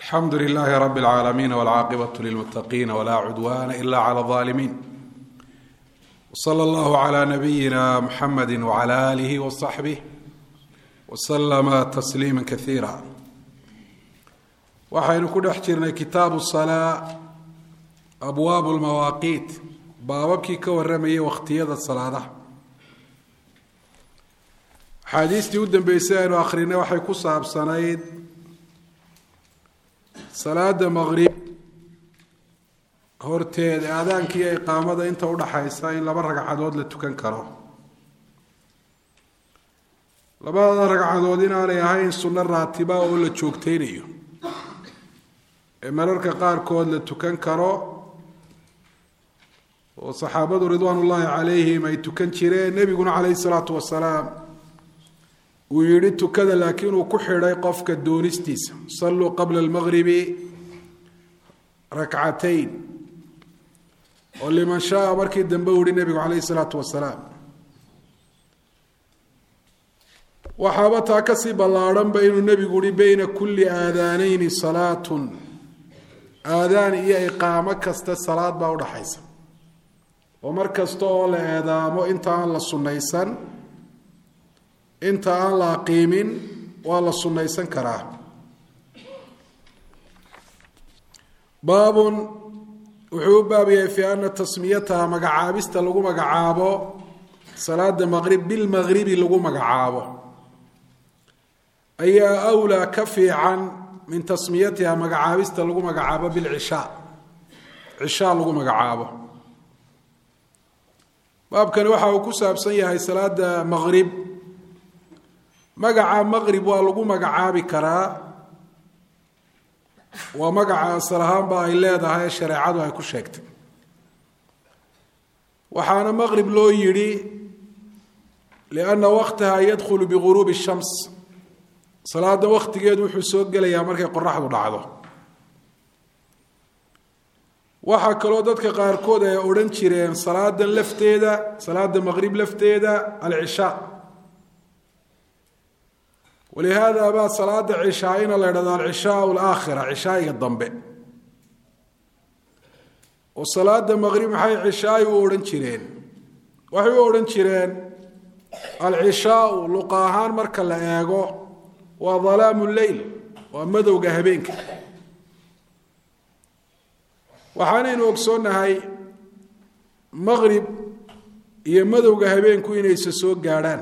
الحمد لله رب العالمين والعاقبة للمتقين ولا عدوان إلا على الظالمين وصلى الله على نبينا محمد وعلى آله وصحبه وسلم تسليما كثيرا. waxaynu ku dhex jirnay kitaabu salaa abwaabu lmawaaqiit baababkii ka waramayay wakhtiyada salaadaha. axaadiistii u dambeysay aynu akrinay waxay ku saabsanayd salaada maqrib horteeda aadaankii iqaamada inta udhaxaysa in laba ragcadood la tukan karo. labada ragcadood inaanay ahayn sunno raatiba oo la joogtaynayo, mararka qaarkood la tukan karo oo saxaabadu ridwaanullaahi calayhim ay tukan jireen. nebiguna calayhi salaatu wasalaam uu yihi tukada, laakiin uu ku xidhay qofka doonistiisa, salluu qabla almaqribi rakcatayn, oo liman shaa markii dambe u yihi nebigu calayhi salaatu wasalaam. waxaaba taa kasii ballaadhanba inuu nebigu yihi bayna kulli aadaanayni salaatun, aadaan iyo iqaamo kasta salaad baa udhaxaysa, oo mar kasta oo la eedaamo inta aan la sunnaysan, inta aan la aqiimin waa la sunnaysan karaa. baabun wuxuu u baab yahay fii ana tasmiyataha magacaabista lagu magacaabo salaada maqrib bilmaqribi lagu magacaabo ayaa awlaa ka fiican min tasmiyatiha magacaabista lagu magacaabo bilcishaa, cishaa lagu magacaabo. baabkani waxa uu ku saabsan yahay salaada maqrib. magaca maqrib waa lagu magacaabi karaa, waa magaca asal ahaanba ay leedahay shareecadu ay ku sheegtay. waxaana maqrib loo yidhi lianna waqtaha yadkhulu biguruubi shams, salaada waktigeedu wuxuu soo gelayaa markay qoraxdu dhacdo. waxaa kaloo dadka qaarkood ay odhan jireen salaadan lafteeda, salaada maqrib lafteeda alcishaa. walihaada baa salaada cishaaina la ydhahdo alcishaa alaakhira, cishaa'iga dambe. oo salaada maqrib maxay cishaa'i u odhan jireen? waxay u odhan jireen alcishaau luqa ahaan marka la eego waa dalaamu leyl, waa madowga habeenka. waxaanaynu ogsoonnahay maqrib iyo madowga habeenku inaysa soo gaadhaan,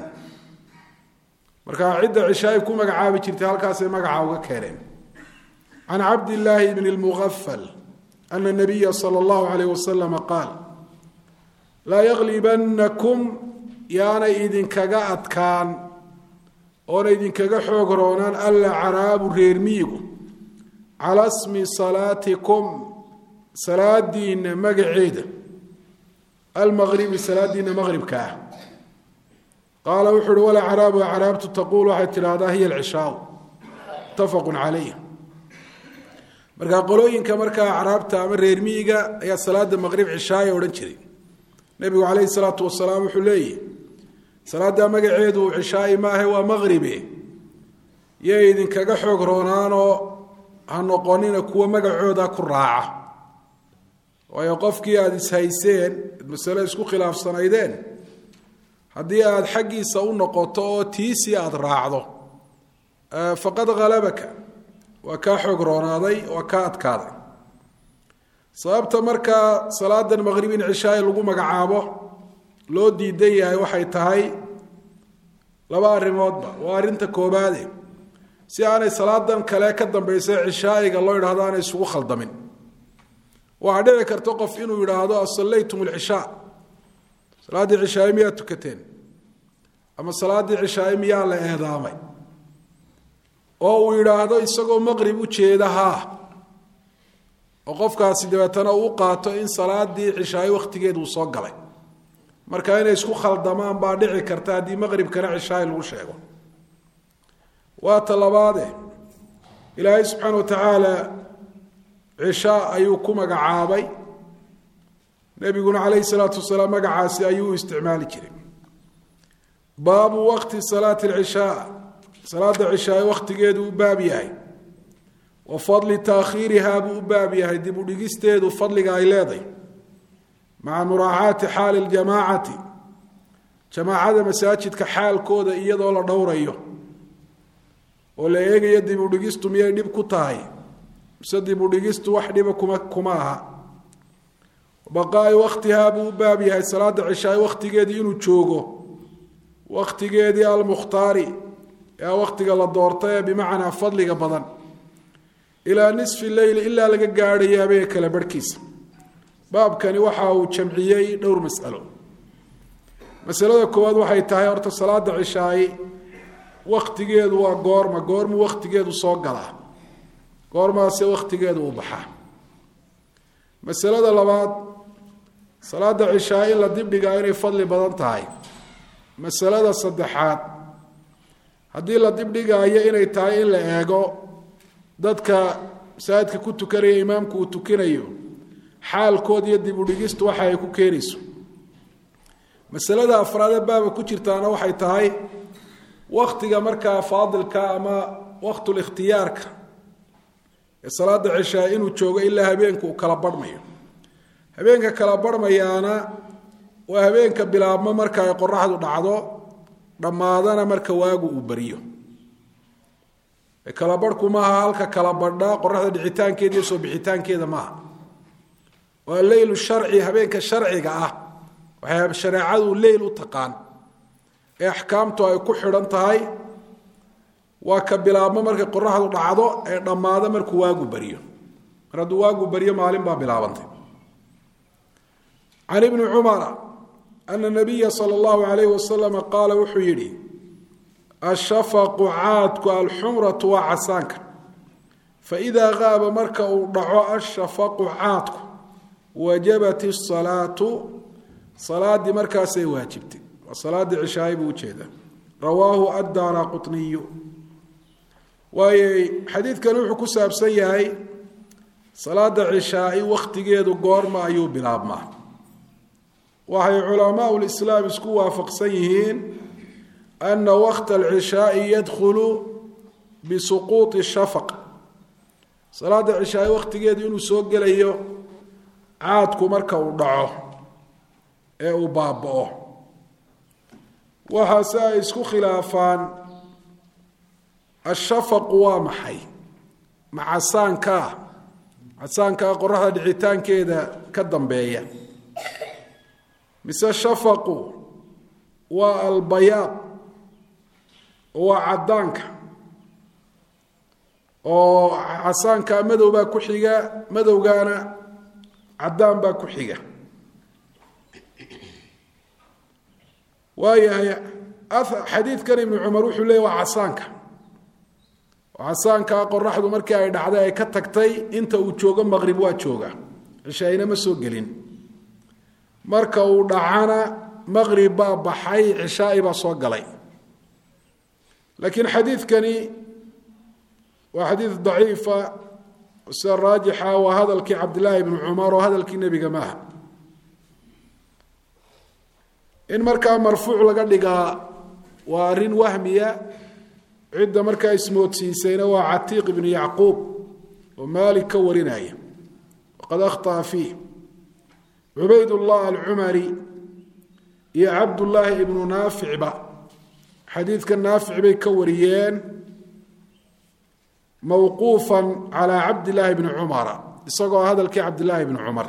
markaa cidda cishaay ku magacaabi jirtay halkaasay magaca uga keeneen. can cabdillaahi bni lmugafal ana nabiya sala allahu calayh wasalama qaal laa yaglibannakum, yaanay idinkaga adkaan oona idinkaga xoog roonaan alla caraabu reer miyigu calaa smi salaatikum, salaadiina magaceeda, almaqribi salaadiina maqribka ah. qaala wuxuu uhi wala caraabu acraabtu taquul waxay tidhaahdaa hiya alcishaau, muttafaqun calayh. markaa qolooyinka markaa acraabta ama reer miyiga ayaa salaada maqrib cishaaya odhan jiray. nebigu calayhi salaatu wasalaam wuxuu leeyahy salaada magaceedu cishaa'i maahe waa maqribe, yay idinkaga xoog roonaanoo ha noqonina kuwa magacooda ku raaca. waayo qofkii aada ishayseen masale isku khilaafsanaydeen, haddii aada xaggiisa u noqoto oo tiisii aada raacdo, faqad halabaka, waa kaa xoog roonaaday, waa kaa adkaaday. sababta markaa salaadan maqrib in cishaai lagu magacaabo loo diidan yahay waxay tahay laba arrimoodba. waa arrinta koobaade, si aanay salaadan kale ka dambaysa cishaa'iga loo yidhahdo aanay isugu khaldamin. waxaa dhici karta qof inuu yidhaahdo asallaytum alcishaa, salaaddii cishaa'i miyaa tukateen, ama salaaddii cishaa'i miyaa la eedaamay, oo uu yidhaahdo isagoo maqrib u jeeda haa, oo qofkaasi dabeetana uu qaato in salaaddii cishaa'i wakhtigeed uu soo galay. marka inay isku khaldamaan baa dhici karta haddii maqribkana cishaa'i lagu sheego. waa ta labaade, ilaahay subxaana wa tacaala cishaa ayuu ku magacaabay, nebiguna calayhi salaatu wasalaam magacaasi ayuu u isticmaali jiray. baabu waqti salaati alcishaa, salaada cishaai wakhtigeedu u baab yahay. وفضل تأخيرها بأباب يهدي بدقستيد وفضل قايلادي مع مراعاة حال الجماعة جماعة مساجد كحال كودا إيضا ولا دور أيوه ولا يجي يدي بدقستو مياه ديب كتاي مسدي بدقستو واحد كماها وبقاء وقتها بأباب يهي صلاة العشاء وقت جدي إنو تشوغو وقت جدي المختاري يا وقت قال الدورتي بمعنى فضل قبضا إلى نصف الليل إلا لقى قاعد يا بيك لبركيس باب كان وحاو جمعيي دور مسألة كواد وحي تهي أرت صلاة العشاء وقت جيد وقورما وقت جيد وصوقلا قورما سي وقت جيد وبحا مسألة لبعض صلاة العشاء إلا دب قاعد فضل بدن تهي مسألة الصدحات haddii la dibdhigaayo inay tahay in la eego dadka saadka ku tukanaya imaamku uu tukinayo xaalkood iyo dib u dhigistu waxa ay ku keenayso masalada afraad baaba ku jirtaana waxay tahay waqtiga markaa faadilka ama waqtul ikhtiyarka ee salaada cishaa inuu joogo ilaa habeenku kala badhmayo habeenka kala badhmayaana waa habeenka bilaabma marka ay qorraxdu dhacdo dhamaadana marka waagu uu bariyo kala badhku maaha halka kala badha qorraxda dhicitaankeeda iyo soo bixitaankeeda maaha waa leylu sharci habeenka sharciga ah waxay shariicadu leyl u taqaan ee ahkaamtu ay ku xidhan tahay waa ka bilaabma marka qorraxdu dhacdo ee dhamaada markuu waagu bariyo maradu waagu bariyo maalin baa bilaabantay عن ابن عمر أن النبي صلى الله عليه وسلم قال وحيري الشفق عادك الحمرة وعسانك فإذا غاب مركا ضعوا الشفق عادك وجبت الصلاة صلاة دي مركا سي واجبتي وصلاة دي عشاء بوجهده رواه الدارقطني وهي حديث كان وحكو ساب سيهي صلاة عشاء وقت جيد قورما أيوب بلاب معه وهي علماء الإسلام اسكوا وافقسيهين أن وقت العشاء يدخل بسقوط الشفق صلاة العشاء وقت جيد إنه سوق ليه عادكم مركا وضعه أو بابه وحسا اسكو خلافان الشفق وامحي مع عسانكا قرحة دعيتان كده كدن بيه مثل الشفق والبياض وعدانك وعسانك مدو با كحيغا مدو غانا عدان با كحيغا وهي حديث كان ابن عمر وحو ليه وعسانك قرحدو markii ay dhacday ay ka tagtay inta uu joogo maghrib waa jooga cishayna ma soo gelin marka uu dhacana maghrib baa baxay cishaa baa soo galay laakiin xadiidkani waa xadiid daciifa sida raajixa waa hadalkii cabdillaahi ibnu cumar oo hadalkii nebiga maaha in markaa marfuuc laga dhigaa waa arrin wahmiya cidda markaa ismoodsiisayna waa catiiq ibnu yacquub oo maalik ka warinaya waqad akhtaa fiih عبيد الله العمري يا عبد الله ابن نافع با حديث كان نافع بي كوريين موقوفا على عبد الله بن عمر يسقوا هذا الكي عبد الله بن عمر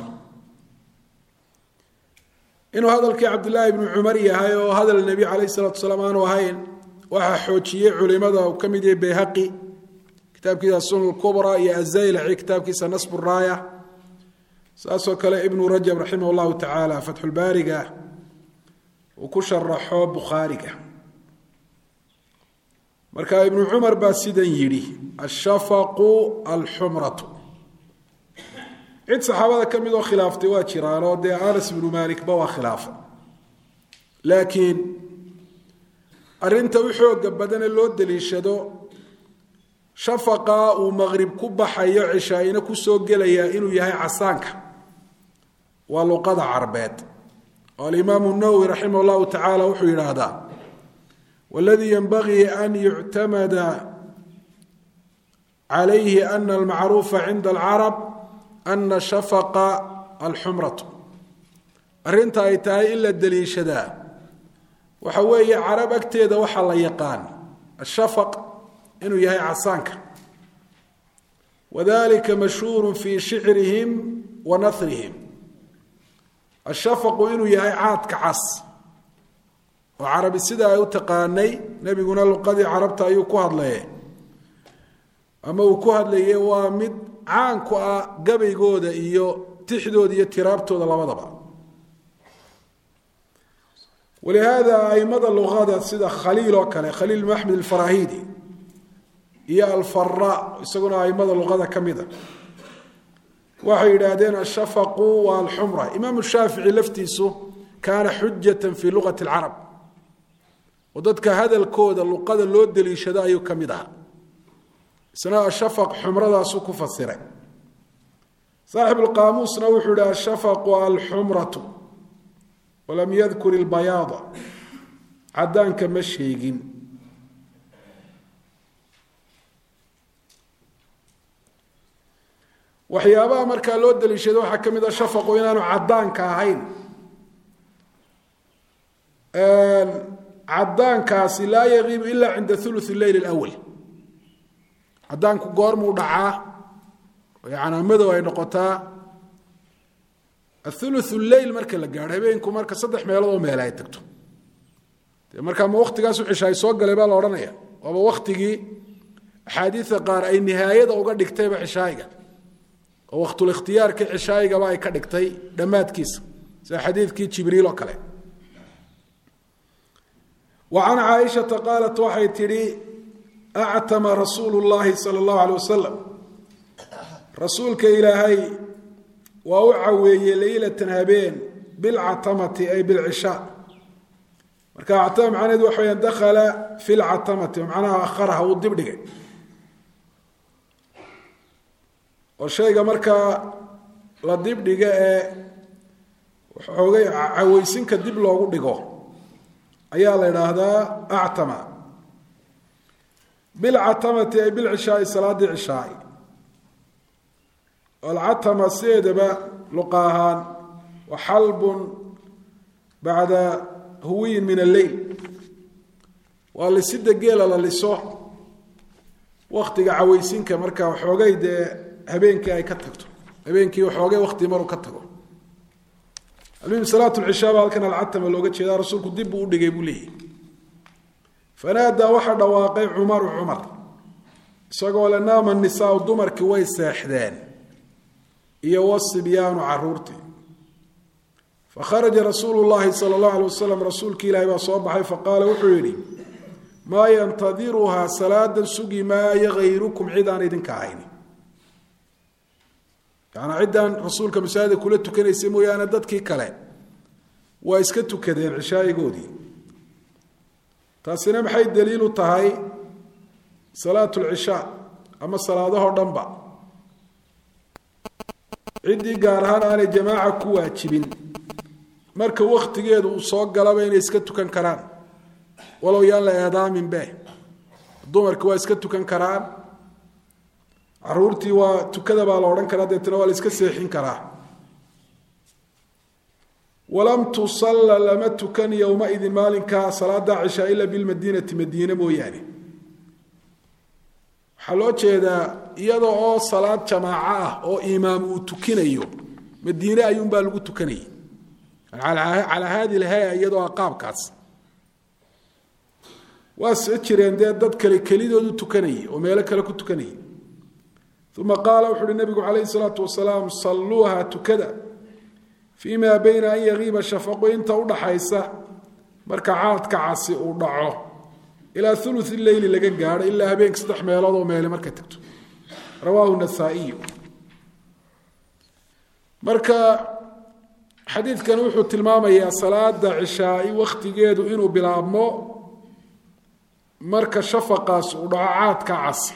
إنه هذا الكي عبد الله بن عمر يهاي وهذا النبي عليه الصلاة والسلام أنا وهاين وحوشيه علماء وكمدي بيهقي كتاب كذا السنة الكبرى يا الزيلعي كتاب كذا نصب الراية ساسو كلا ابن رجب رحمه الله تعالى فتح البارقة وكشرحه بخارقة مركا ابن عمر باسيدا يري الشفق الحمرة عند صحابة كم يدو خلافتي واتشرانو دي أنس بن مالك بوا خلافة لكن أرنت وحوق بدن اللود ليشدو شفقة ومغرب كبحة يعشاين كسوق ليا إنو يهي عسانك ولقد عربات والإمام النووي رحمه الله تعالى وحي هذا والذي ينبغي أن يعتمد عليه أن المعروف عند العرب أن شفق الحمرة أرنت أيتاي إلا الدليشدا وحوي عرب أكتيدا وحا يقان الشفق إنه يهي عصانك وذلك مشهور في شعرهم ونثرهم الشفق إنه يهي عاد كعص وعرب السيدة يتقاني نبي قلنا له قد عربت أيو كهد ليه أما وكهد ليه ومد عانكو قبي قودة إيو تحدود يترابتو لبضبا ولهذا أي مدى اللغات السيدة خليل وكله خليل محمد الفراهيدي هي الفراء يسمون أي مدى اللغات كمدة وحي يرادين الشفق والحمرة إمام الشافعي لفتيسه كان حجة في لغة العرب وضدك هذا الكود اللغة اللود اللي شدايو كمدة سنة الشفق حمرة سوكو فسره صاحب القاموس نوح الشفق والحمرة ولم يذكر البياض عدان كمشيقين وحيابها مركا لود اللي شدوا حكم إذا شفقوا إنانو عدان كاهين عدان كاسي لا يغيب إلا عند ثلث الليل الأول عدان كقارمو دعاه يعني مدو أي نقطة الثلث الليل مركا لقاعد بينكم مركا صدح ميلو ميلاي تكتو مركا ما وقت قاسو عشاي سوق قلبا لورانيا وابا وقتي حديث قار أي نهاية أو قد كتاب عشايقة ووقت الاختيار كعشايقة باي كدكتي دمات كيس زي حديث كي جبريل وكله وعن عائشة قالت وحي تري أعتم رسول الله صلى الله عليه وسلم رسولك إلهي وأعوي ليلة هبين بالعتمة أي بالعشاء مركا عتم عند وحي دخل في العتمة ومعناها أخرها والدبدقة والشيء مركا للدبدقة وحوغي عويسين كالدب لوغو دقو أيها الله هذا أعتم بالعتمة أي بالعشاء صلاة العشاء والعتمة سيدبا لقاهان وحلب بعد هوين من الليل واللي سيدة قيلة للسوح وقت عويسين كمركا وحوغي ده هبينك أي كتكتو هبينك وحوغي وقت مرو كتكو المهم صلاة العشاء كان العتمة لو قلت هذا رسولك دب ودقي بوليه فنادى واحد واقع عمر سقوا نام النساء والضمر كويس ساحدان يوصي بيان عرورتي فخرج رسول الله صلى الله عليه وسلم رسول كيلا وصبح فقال وحيري ما ينتظرها صلاة سقي ما يغيركم عدان إذن كعيني يعني عدان رسولك مساعدة كلتو كان يسمو يانا دادكي كلام وإسكتو كذين عشاء قودي تاسنا محي الدليل طهي صلاة العشاء أما صلاة ظهر دنبا عندي قارهان أنا جماعة كواتشبين مركا وقت قيدو صوق قلبين إسكتو كان كران ولو يالا يدام من به الضمر كوا إسكتو كان كران عرورتي وتكذب على وران كرا ديتنا والإسكت سيحين كرا ولم تصلى لما تكن يومئذ مالك صلاة عشاء إلا بالمدينة مدينة موياني حلوة هذا يدعو صلاة جماعة أو إمام تكنيو مدينة أيوم بالغو تكني على هذه الهيئة يدعو قاب كاس واسأتشرين دي داد كلي دو تكني وميلك لكو تكني ثم قال وحر النبي عليه الصلاة والسلام صلوها تكدا فيما بين أن يغيب الشفق وإنت ودحيسة مركعات كعصي ودعوه إلى ثلث الليل لقى قار إلا هبينك صدح ميلاد وميلي مركا تكتو رواه النسائي مركا حديث كان وحو التلمامة يا صلاة عشاء وقت قيدو إنو بلابمو مركا شفقاس ودعاعات كعصي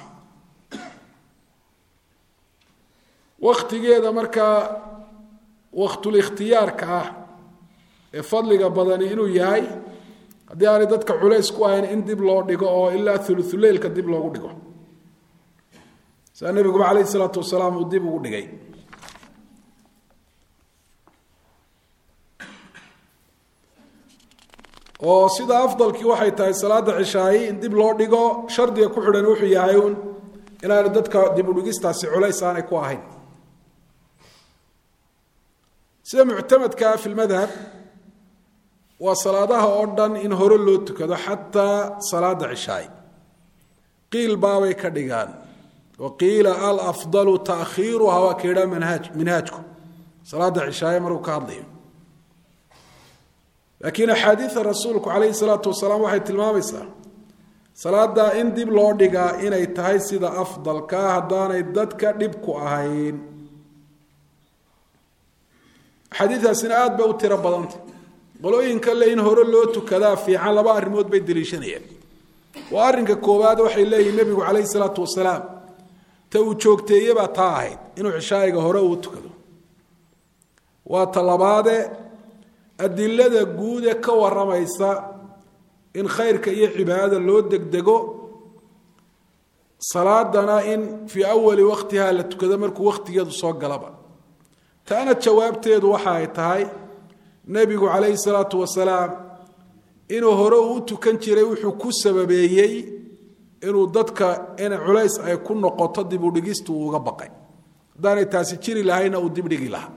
وقت قيدا مركا وقت الاختيار كاه فضلك بدني إنو ياي haddii aanay dadka culays ku ahayn in dib loo dhigo oo ilaa thuluthuleyl ka dib loogu dhigo saa nabiguba calayhi salaatu wasalaam uu dib ugu dhigay. oo sida afdalkii waxay tahay salaada cishaayi in dib loo dhigo, shardiga ku xidhan wuxuu yahay uun inaanu dadka dib u dhigistaasi culays aanay ku ahayn. sida muctamadkaa fi lmadhab waa salaadaha oo dhan in hore loo tukado xataa salaada cishaayi. qiil baabay ka dhigaan, wa qiila alafdalu taakhiiruha waa ka yidhaha minhaajku salaada cishaayi maruu ka hadlayo. laakiin axaadiida rasuulku calayhi salaatu wasalaam waxay tilmaamaysaa salaada in dib loo dhigaa inay tahay sida afdalkaa haddaanay dadka dhib ku ahayn. axaadiidaasina aada bay u tiro badanta. qolooyinka le in hore loo tukadaa fiican laba arrimood bay deliishanayeen. waa arrinka koowaad waxay leeyihin nebigu calayhi salaatu wasalaam ta uu joogteeyebaa taa ahayd inuu cishaayiga hore uu tukado. waa ta labaade adilada guude ka waramaysa in khayrka iyo cibaadada loo degdego, salaadana in fii awali waqtiha la tukado markuu waqtigeedu soo galaba. taana jawaabteedu waxa ay tahay nebigu calayhi salaatu wasalaam inuu hore uu tukan jiray wuxuu ku sababeeyey inuu dadka in culays ay ku noqoto dib u dhigistu uu uga baqay. haddaanay taasi jiri lahayna uu dib dhigi lahaa.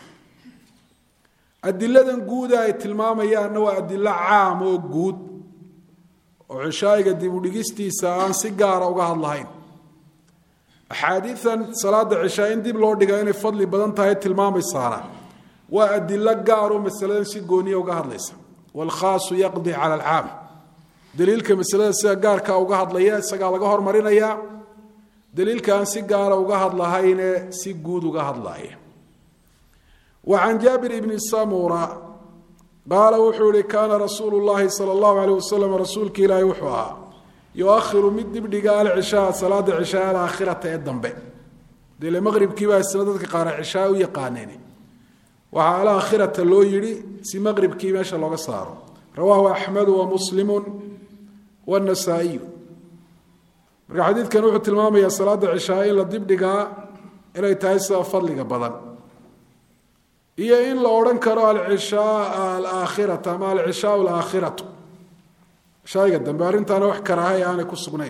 adiladan guuda ay tilmaamayaanna waa adilo caam oo guud oo cishaayiga dib u dhigistiisa aan si gaara uga hadlahayn. axaadiidan salaada cishaa in dib loo dhiga inay fadli badan tahay tilmaamaysaana waa adilo gaaroo masaladan si gooniya uga hadlaysa. waalkhaasu yaqdi cala alcaam. daliilka masalada sida gaarka uga hadlaya isagaa laga hormarinayaa, daliilka aan si gaara uga hadlahayne si guud uga hadlaya. وعن جابر بن سامورة قال وحوري كان رسول الله صلى الله عليه وسلم رسولك إلى يوحوها يؤخر مد بدقاء العشاء صلاة العشاء الآخرة الدنبي دي المغرب كيبا السندات قارع عشاء ويقانيني وعلى آخرة اللو يري سي مغرب كيبا شاء الله قصاره. رواه أحمد ومسلم والنسائي. الحديث كان وحد المامي صلاة العشاء إلا دي بدقاء إلى يتعيسى فضلك بدن. iyo in la oran karo al-ishaa al-aakhirata ama al-ishaa al-aakhiratu shayga dambe arrintaana wax karaahay aan ku sugnayn.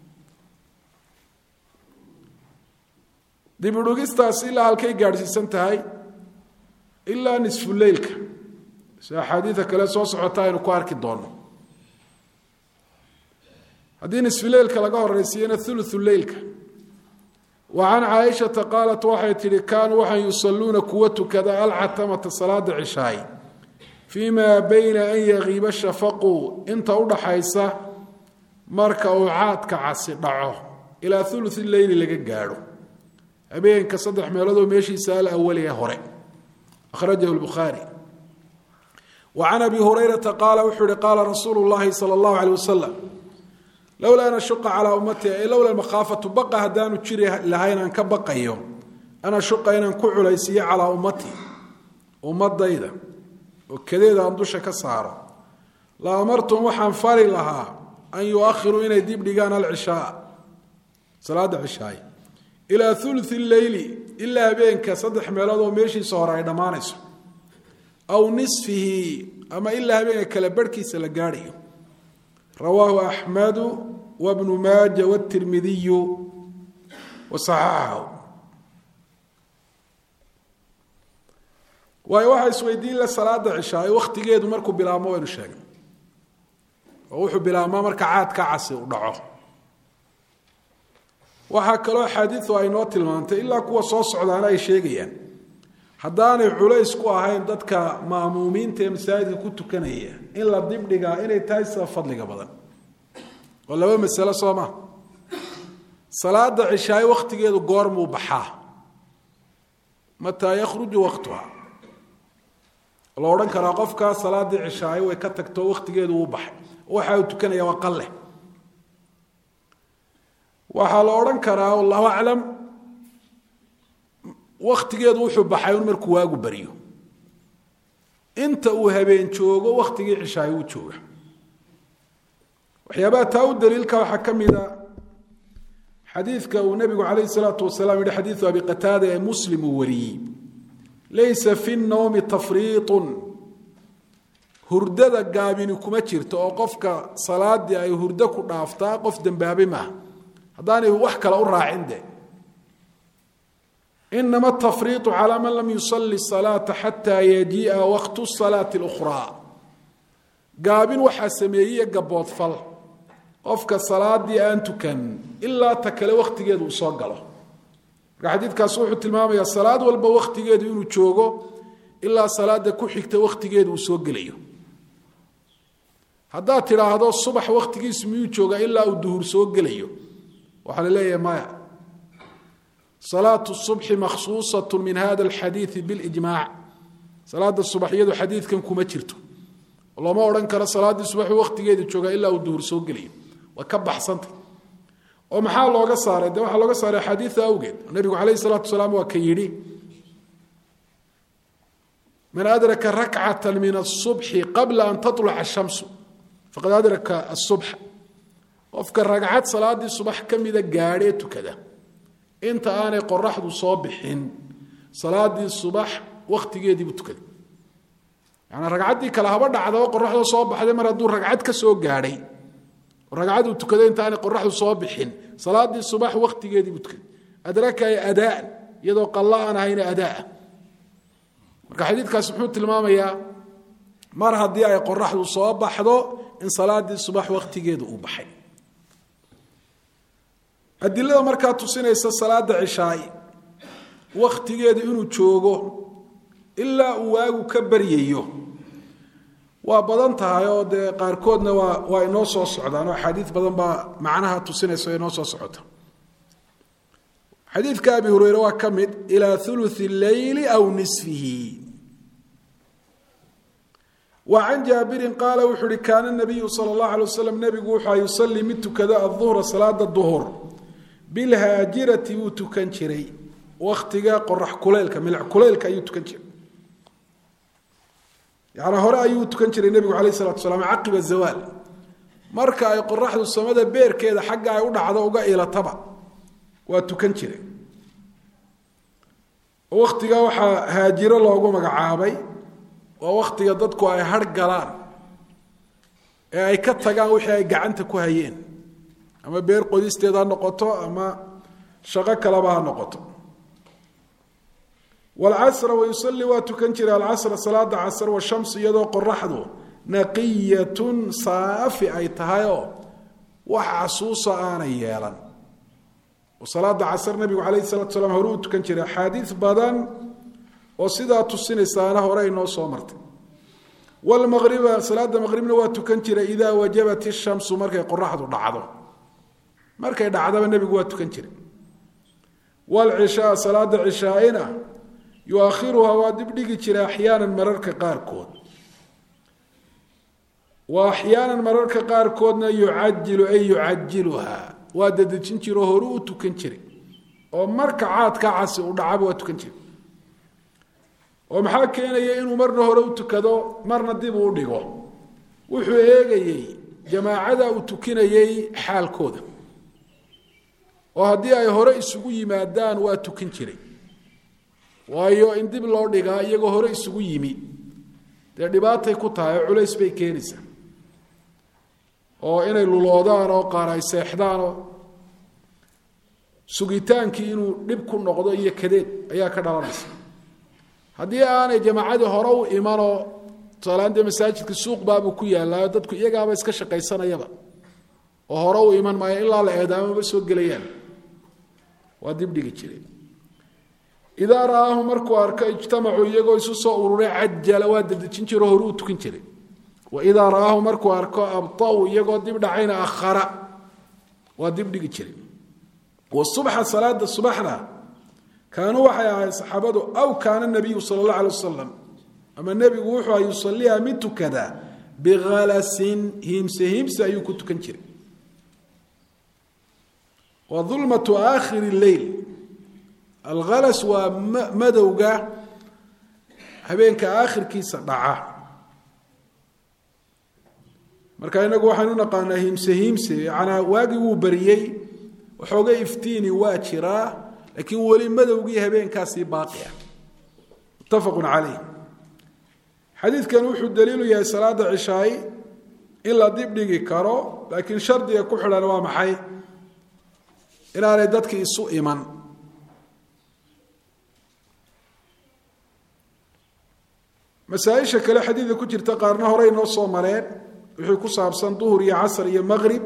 dib u dhigistaas ilaa halkay gaarsiisan tahay ilaa nisfu leylka, sida xadiidka kale soo socota aynu ku arki doono. haddii nisfu leylka laga horeysiiyana thuluthu leylka. وعن عائشة قالت وحيت كانوا وحن يصلون كوة كذا العتمة صلاة عشاء فيما بين أن يغيب الشفق انت أوضح حيثة مركا وعاد كعسي ضعه إلى ثلث الليل اللي قالوا أبين كصدح ميلادو ميشي سال أولي هوري أخرجه البخاري. وعن أبي هريرة قال وحر قال رسول الله صلى الله عليه وسلم لولا أن أشق على أمتي لولا المخافة بقى هدان تشري لهين أن كبقى يوم أنا شق إن كعل يسي على أمتي أمت ضيدة وكذا أندوش كسارة لا أمرتم وحن فاري لها أن يؤخروا إلى ديب لقان العشاء صلاة العشاء إلى ثلث الليل إلا بين كصدح ميلادو ميشي صورة إدمانس أو نصفه أما إلا بين كالبركي سلقاري. رواه أحمد وابن ماجه والترمذي وصححه. واحد سويدين لصلاة العشاء وقت جيد مركو بلا ما وين شيء ووحو بلا ما مركا عاد كعسي ودعوه. وحكى حديث وإنه تلمانته إلا كوا صوص على أي شيء يعني haddaanay culays ku ahayn dadka maamuumiinta ee masaajidka ku tukanaya in la dib dhigaa inay tahay sida fadliga badan. oo laba mas'alo sooma salaada cishaay waqtigeedu goormuu baxaa mata yakhruju waqtuha la oran kara qofka salaada cishaay way ka tagto waqtigeedu uu baxay waxa uu tukanaya waa qalle. waxa la oran karaa wallahu a'lam waqtigeedu wuxuu baxay markuu waagu bariyo inta uu habeen joogo waqtigii cishaay uu jooga. waxyaabaha taa u daliilka waxa kamida حديثك النبي عليه الصلاة والسلام يقول حديث أبي قتادة مسلم وري ليس في النوم تفريط هردada gaabini kuma jirto oo qofka salaadii ay hurdo ku dhaaftaa qof dambaabay ma hadaan wax kala u raacinde انما التفريط على من لم يصلي الصلاه حتى يجيء وقت الصلاه الاخرى gaabin waxa sameeyay gabood fal qofka salaadii aan tukan illa takale waqtigeedu soo galo xadiidkaas wuxuu tilmaamayaa salaad walba waqtigeedu inuu joogo illa salaada ku xigta waqtigeedu soo galayo haddaa tiraahdo subax waqtigiisu miyuu jooga ilaa uu duhur soo galayo waxa la leeyahay maya salaatu subhi makhsuusatun min hada alhadith bil ijma' salaada subaxiyadu xadiidkan kuma jirto lama oran karo salaadii subax waqtigeedu jooga ilaa uu duhur soo galayo wa ka baxsanta oo maxaa looga saaray waxa looga saaray xadiis awgeed nabigu kaleey salaatu salaam waa ka yiri man adraka rak'atan min as-subh qabla an tatlu'a ash-shams faqad adraka as-subh qofka ragcad salaadii subax kamida gaadhay tukada inta aanay qorraxdu soo bixin salaadii subax waqtigeedii buu tukaday yani ragcadii kala haba dhacdo qorraxdu soo baxday mar hadduu ragcad ka soo gaadhay ragcadu tukaday inta aanay qorraxdu soo bixin salaadii subax waqtigeedii buu tukaday adraka adaa iyadoo qallaan ahayna adaa marka xadiidkaas wuxuu tilmaamayaa mar haddii ay qorraxdu soo baxdo in salaadii subax waqtigeedu uu baxay adilada markaa tusinaysa salaada cishaay waqtigeedu inuu joogo ilaa uu waagu ka baryayo waa badan tahay oo de qaarkoodna waa inoo soo socdaan oo xadiis badan baa macnaha tusinaysa inoo soo socota xadiidka abi hurayra waa kamid ila thuluth al-layl aw nisfihi وعن جابر قال وحري كان النبي صلى الله عليه وسلم نبي وحا يصلي مت كذا الظهر صلاة الظهر بالهاجرة وتكنشري واختقا قرح كليلك ملع كليلك أيو تكنشري يعني هراء أيو تكنشري النبي عليه الصلاة والسلام عقب الزوال مركا يقرح له السماء بير كذا حقا يقول عضا إلى طبع وتكنشري واختقا وحا هاجر الله وقوم عابي ووقتها dadku ay har galaan ee ay ka tagaan wixii ay gacanta ku hayeen ama beer qodisteeda noqoto ama shaqo kale ba noqoto wal asr wa yusalli wa tukanjir al asr salada asr wa shams yado qorraxdu naqiyatun saafi ay tahayo wax asuusa aan yeelan wa salada asr nabi kaleey sallallahu alayhi wasallam horu tukanjir hadith badan oo sidaa tusinaysaana hore inoo soo martay wal maghrib salaada maghribna waa tukan jiray ida wajabat ash-shams markay qorraxdu dhacdo markay dhacdaba nabigu waa tukan jiray wal isha salaada ishaa'ina yuakhiruha wa dibdhigi jiray ahyaanan mararka qaarkood wa ahyaanan mararka qaarkoodna yu'ajjiluha waa dadajin jiro hore u tukan jiray oo marka caadka casi u dhacaba waa tukan jiray oo maxaa keenaya inuu marna hore u tukado marna dib u dhigo wuxuu eegayay jamaacada uu tukinayay xaalkooda oo hadii ay hore isugu yimaadaan waa tukin jiray waayo in dib loo dhigaa iyagoo hore isugu yimi de dhibaatay ku tahay culays bay keenaysaa oo inay luloodaan oo qaar ay seexdaan oo sugitaankii inuu dhib ku noqdo iyo kadeed ayaa ka dhalanaysa haddii aanay jamaacadii hore u imanoo salaada masaajidka suuq baabu ku yaalaa dadku iyagaaba iska shaqaysanayaba oo hore u iman maayo ilaa la eedaamo ba soo gelayaan waa dib dhigi jiray idaa raahu markuu arko ijtamacu iyagoo isu soo ururay cajala waa dadajin jiro hore u tukin jiray wa idaa raahu markuu arko abtau iyagoo dib dhacayna akhara waa dib dhigi jiray wa subha salaada subaxna كانوا وحيا صحابته أو كان النبي صلى الله عليه وسلم أما النبي وحيا يصليها متى كذا بغلس همس أيكو تكنشر وظلمة آخر الليل الغلس ومدوقة هبين كآخر كيس ضعاه marka inagu waxaan u naqaanaa himse ana waagi uu bariyay waxooga iftiini waa jiraa laakiin weli madowgii habeenkaasii baaqiya muttafaqun calayh xadiidkan wuxuu daliilu yahay salaada cishaay in la dib dhigi karo laakiin shardiga ku xidhan waa maxay inaanay dadki isu iman masaaisha kale xadiidka ku jirta qaarna horey noo soo mareen wixii ku saabsan duhur iyo casr iyo maqrib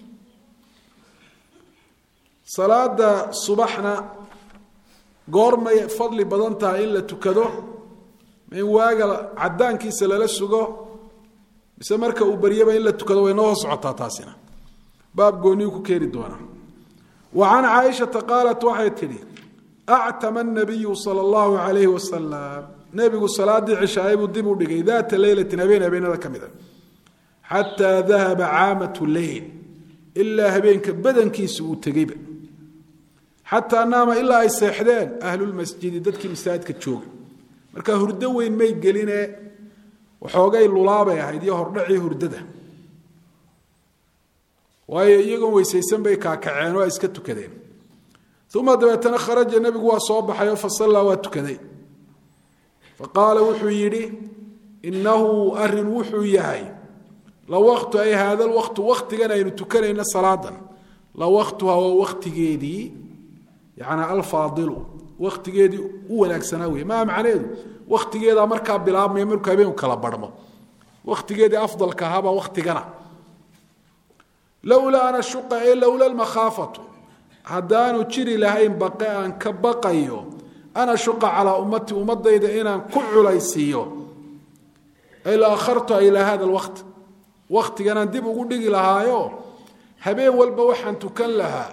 salaada subaxna goormay fadli badan tahay in la tukado in waaga cadaankiisa lala sugo mise marka uu baryaba in la tukado way noo socotaa taasina baab gooni ku keeni doona وعن عائشة قالت waxay tidhi أعتم النبي صلى الله عليه وسلم نبي صلاة عشاء dib u dhigay ذات ليلة habeenada ka mida حتى ذهب عامة الليل إلا habeenka badankiisa uu tegayba حتى naama ilaa ay seexdeen ahlulmasjidi dadkii masaajidka jooga marka hurdo weyn may geline waxoogay lulaabay ahayd iyo hordhacii hurdada waayo iyagoon weysaysan bay kaakaceen oo ay iska tukadeen uma dabeetana kharaja nebigu waa soo baxay oo fasallaa waa tukaday faqaala wuxuu yidhi innahu arrin wuxuu yahay la waqtu ay haada alwaqtu waqtigan aynu tukanayna salaadan la waqtuha waa waqtigeedii yacnaa alfaadilu waqtigeedii u wanaagsanaa wey maa macneedu waqtigeedaa markaa bilaabmaya markuu habeenku kala barhmo waqtigeedii afdalka ahaabaa waqtigana lowlaa an ashuqa ee lowla almakhaafatu haddaanu jiri lahayn baqe aan ka baqayo an ashuqa calaa ummati ummadayda inaan ku culaysiiyo ay la akhartu ilaa hada alwaqt waqtiganaan dib ugu dhigi lahaayo habeen walba waxaan tukan lahaa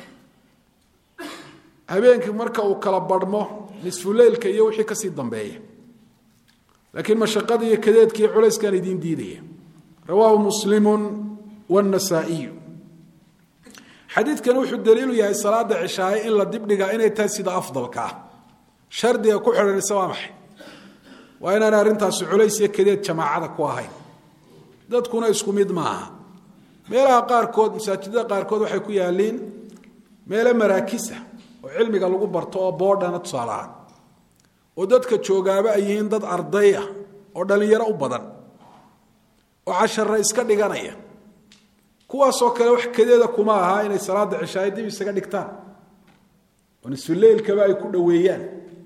habeenkii marka uu kala barhmo nisfuleylka iyo wixii kasii dambeeya laakiin mashaqada iyo kadeedka iyo culayskaan idiin diidaya rawaahu muslimun والنسائي حديث كان وحو دليل يا صلاه العشاء ان لا دبدغا اني تا سيده افضل كا شرطي ku xiran sawaamax waa inaan arintaas culaysiga kadeed jamaacada ku ahayn dadkuna isku mid maaha meelaha qaar kood masaajidada qaar kood waxay ku yaaliin meelo maraakisa oo cilmiga lagu barto oo boodhana tusaalahan oo dadka joogaaba ay yihiin dad arday ah oo dhalinyaro u badan oo cashar iska dhiganaya kuwaasoo kale wax kadeeda kuma aha inay salaada cishaay dib isaga dhigtaan oo nisfuleylkaba ay ku dhaweeyaan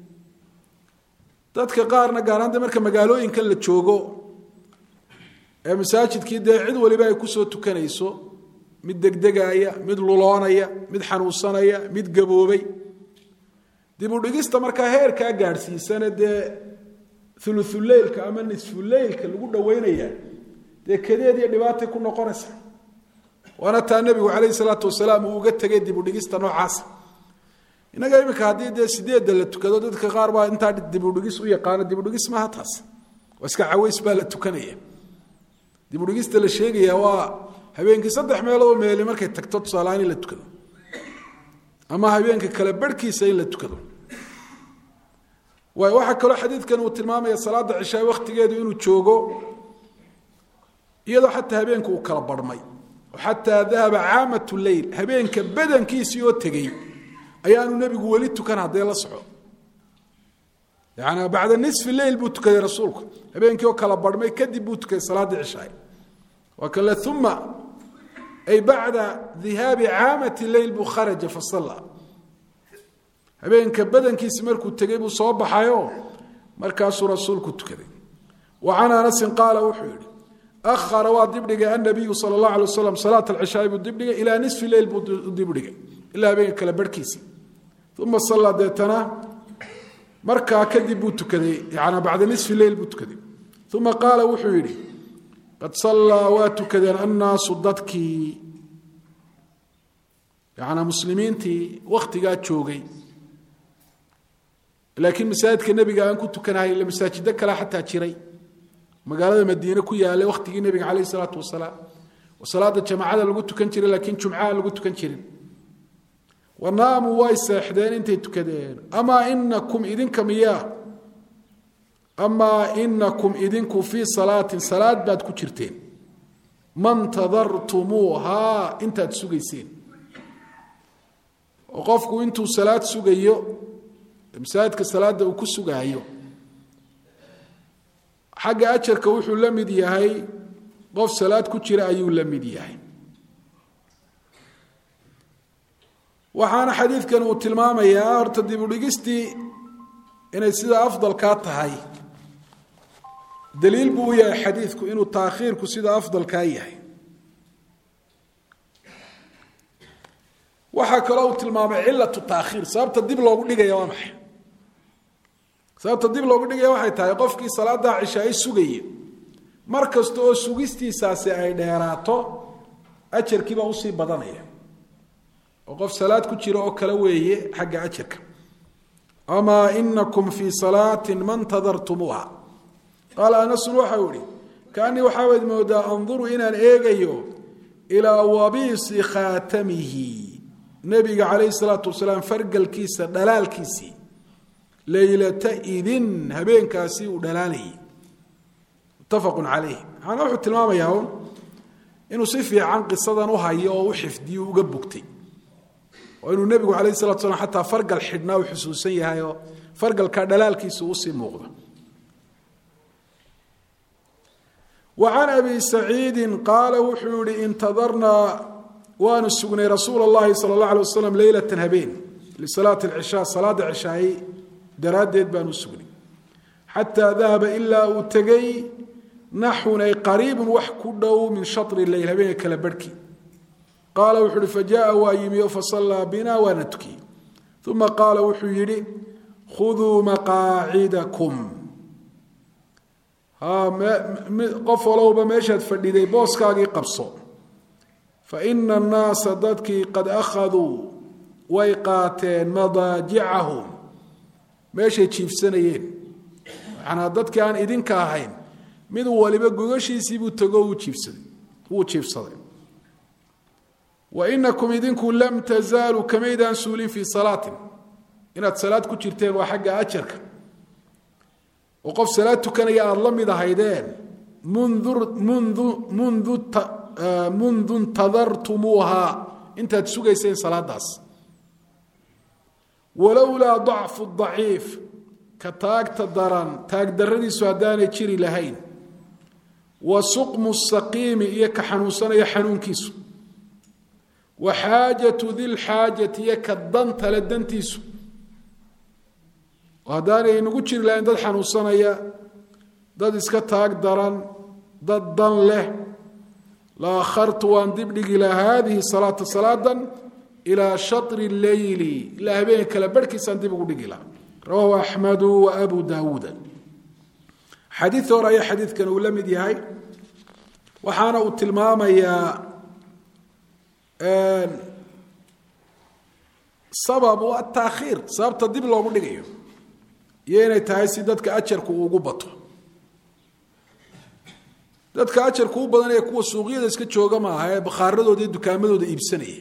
dadka qaarna gaaranta marka magaalooyinka la joogo ee masaajidkii dee cid waliba ay ku soo tukanayso mid degdegaya mid luloonaya mid xanuunsanaya mid gaboobay dib u dhigista markaa heerkaa gaadhsiisana dee thuluthulaylka ama nisfuleylka lagu dhaweynaya dee kadeed iyo dhibaatay ku noqonaysa وانا تا النبي عليه الصلاه والسلام uga tagay dib u dhigista noocaas inaga imika hadii de sideed la tukado dadka qaar baa inta dib u dhigis u yaqaan dib u dhigis ma taas waska caways baa la tukanaya dib u dhigista la sheegaya waa habeenkii saddex meelood meel markay tagto salaani la tukado ama habeenka kala barkiisa in la tukado waxa kale xadiidkan uu tilmaamaya salaada cishaa waqtigeedu inuu joogo iyadoo xataa habeenku uu kala barmay حتى ذهب عامة الليل هبينك بدن كيسي oo tagay ayaanu nabigu wali tukan haday la soco يعني بعد نصف الليل buu tukay rasuulku habeenkii oo kala barmay kadib buu tukay salaada cishaa وكلا ثم أي بعد ذهاب عامة الليل buu خرج فصلى habeenka badankiisa markuu tagay buu soo baxayo markaasuu rasuulku tukaday وعن أنس قال وحيد أخر ودبدغ النبي صلى الله عليه وسلم صلاة العشاء بدبدغ إلى نصف الليل بدبدغ إلا بين كلا بركيسي ثم صلى ديتنا مركا كدب بوتكدي يعني بعد نصف الليل بوتكدي ثم قال وحيري قد صلى واتكدي الناس ضدكي يعني مسلمين تي وقت قاعد جوغي لكن مساجد النبي قال كنت كان هاي المساجد كلا حتى تشري magaalada Madiina ku yaalay waqtigii nabiga kaleey salaatu wasalaam wasalaada jamaacada lagu tukan jiray laakiin jumcaha lagu tukan jirin wanaamu way saaxdeen intay tukadeen ama innakum idinku fi salaatin salaad baad ku jirteen man tadartumuha intaad sugayseen qofku intuu salaad sugayo masaajidka salaada uu ku sugaayo xagga ajarka wuxuu la mid yahay qof salaad ku jira ayuu la mid yahay waxaana xadiidkan uu tilmaamayaa horta dib u dhigistii inay sida afdalka tahay daliil buu yahay xadiidku inuu taakhiirku sida afdalka yahay waxa kale uu tilmaamay cilatu taakhiir sababta dib loogu dhigaya waa maxay sababta dib loogu dhigaya waxay tahay qofkii salaada cishaa sugayay markasta oo sugistiisaasi ay dheeraato ajarkiiba u sii badanaya oo qof salaad ku jira oo kala weeye xagga ajarka ama innakum fi salaatin man tadartumuha qala anas waxa uri kaani waxa wad moodaa anzuru inaan eegayo ilaa wabisi khatamihi nabiga alayhi salatu wasalaam fargalkiisa dhalaalkiisi laylata idin habeenkaasi uu dhalaalay muttafaqun alayhi ana wuxuu tilmaamayaa inuu si fiican qisadan u hayo oo u xifdiyo uga bugtay oo inuu nabigu alayhi salatu wasalaam hatta fargal xidhnaa uu xusuusan yahay oo fargalka dhalaalkiisa uu si muuqdo وعن أبي سعيد قال وحوري انتظرنا ونسقنا رسول الله صلى الله عليه وسلم ليلة هبين لصلاة العشاء صلاة العشاء درادت بان سقني حتى ذهب إلا أتقي نحونا قريب وحكده من شطر الليل هبين كالبركي قال وحوري فجاء وايمي فصلى بنا ونتكي ثم قال وحوري خذوا مقاعدكم qof walowba meeshaad fadhiday booskaagii qabso فإن الناس dadkii qad akhaduu way qaateen madaajicahum meeshay jiifsanayeen macnaa dadkii aan idinka ahayn mid waliba gogashiisii buu tago uu jiifsaday وإنكم idinku lam tazaaluu kamaydaan suulin fii salaatin inaad salaad ku jirteen waa xagga ajarka وقف صلاة كان يا الله مذهيدين منذ انتظرتموها انت تسوقيسين صلاة داس ولولا ضعف الضعيف كتاك تدران تاك درني سوداني تشيري لهين وسقم السقيم يك حنوسنا يحنون كيسو وحاجة ذي الحاجة يك الضنت للدنتيسو وهذا ينقول شيء لأن دد حنوصنا دد إسكتاك دران دد ضن له لا خرت وان دبلغ إلى هذه صلاة إلى شطر الليل لا بين كلبركي سندبغ دغلا رواه أحمد وأبو داود حديث ورأي حديث كان ولمد هاي وحانا التلمام يا سبب التأخير سبب تدب لو دغيو yeena tahay si dadka ajarku ugu bato dadka ajarku u badan ee kuwa suuqyada iska jooga ma aha bakhaaradood iyo dukaamadooda iibsanaya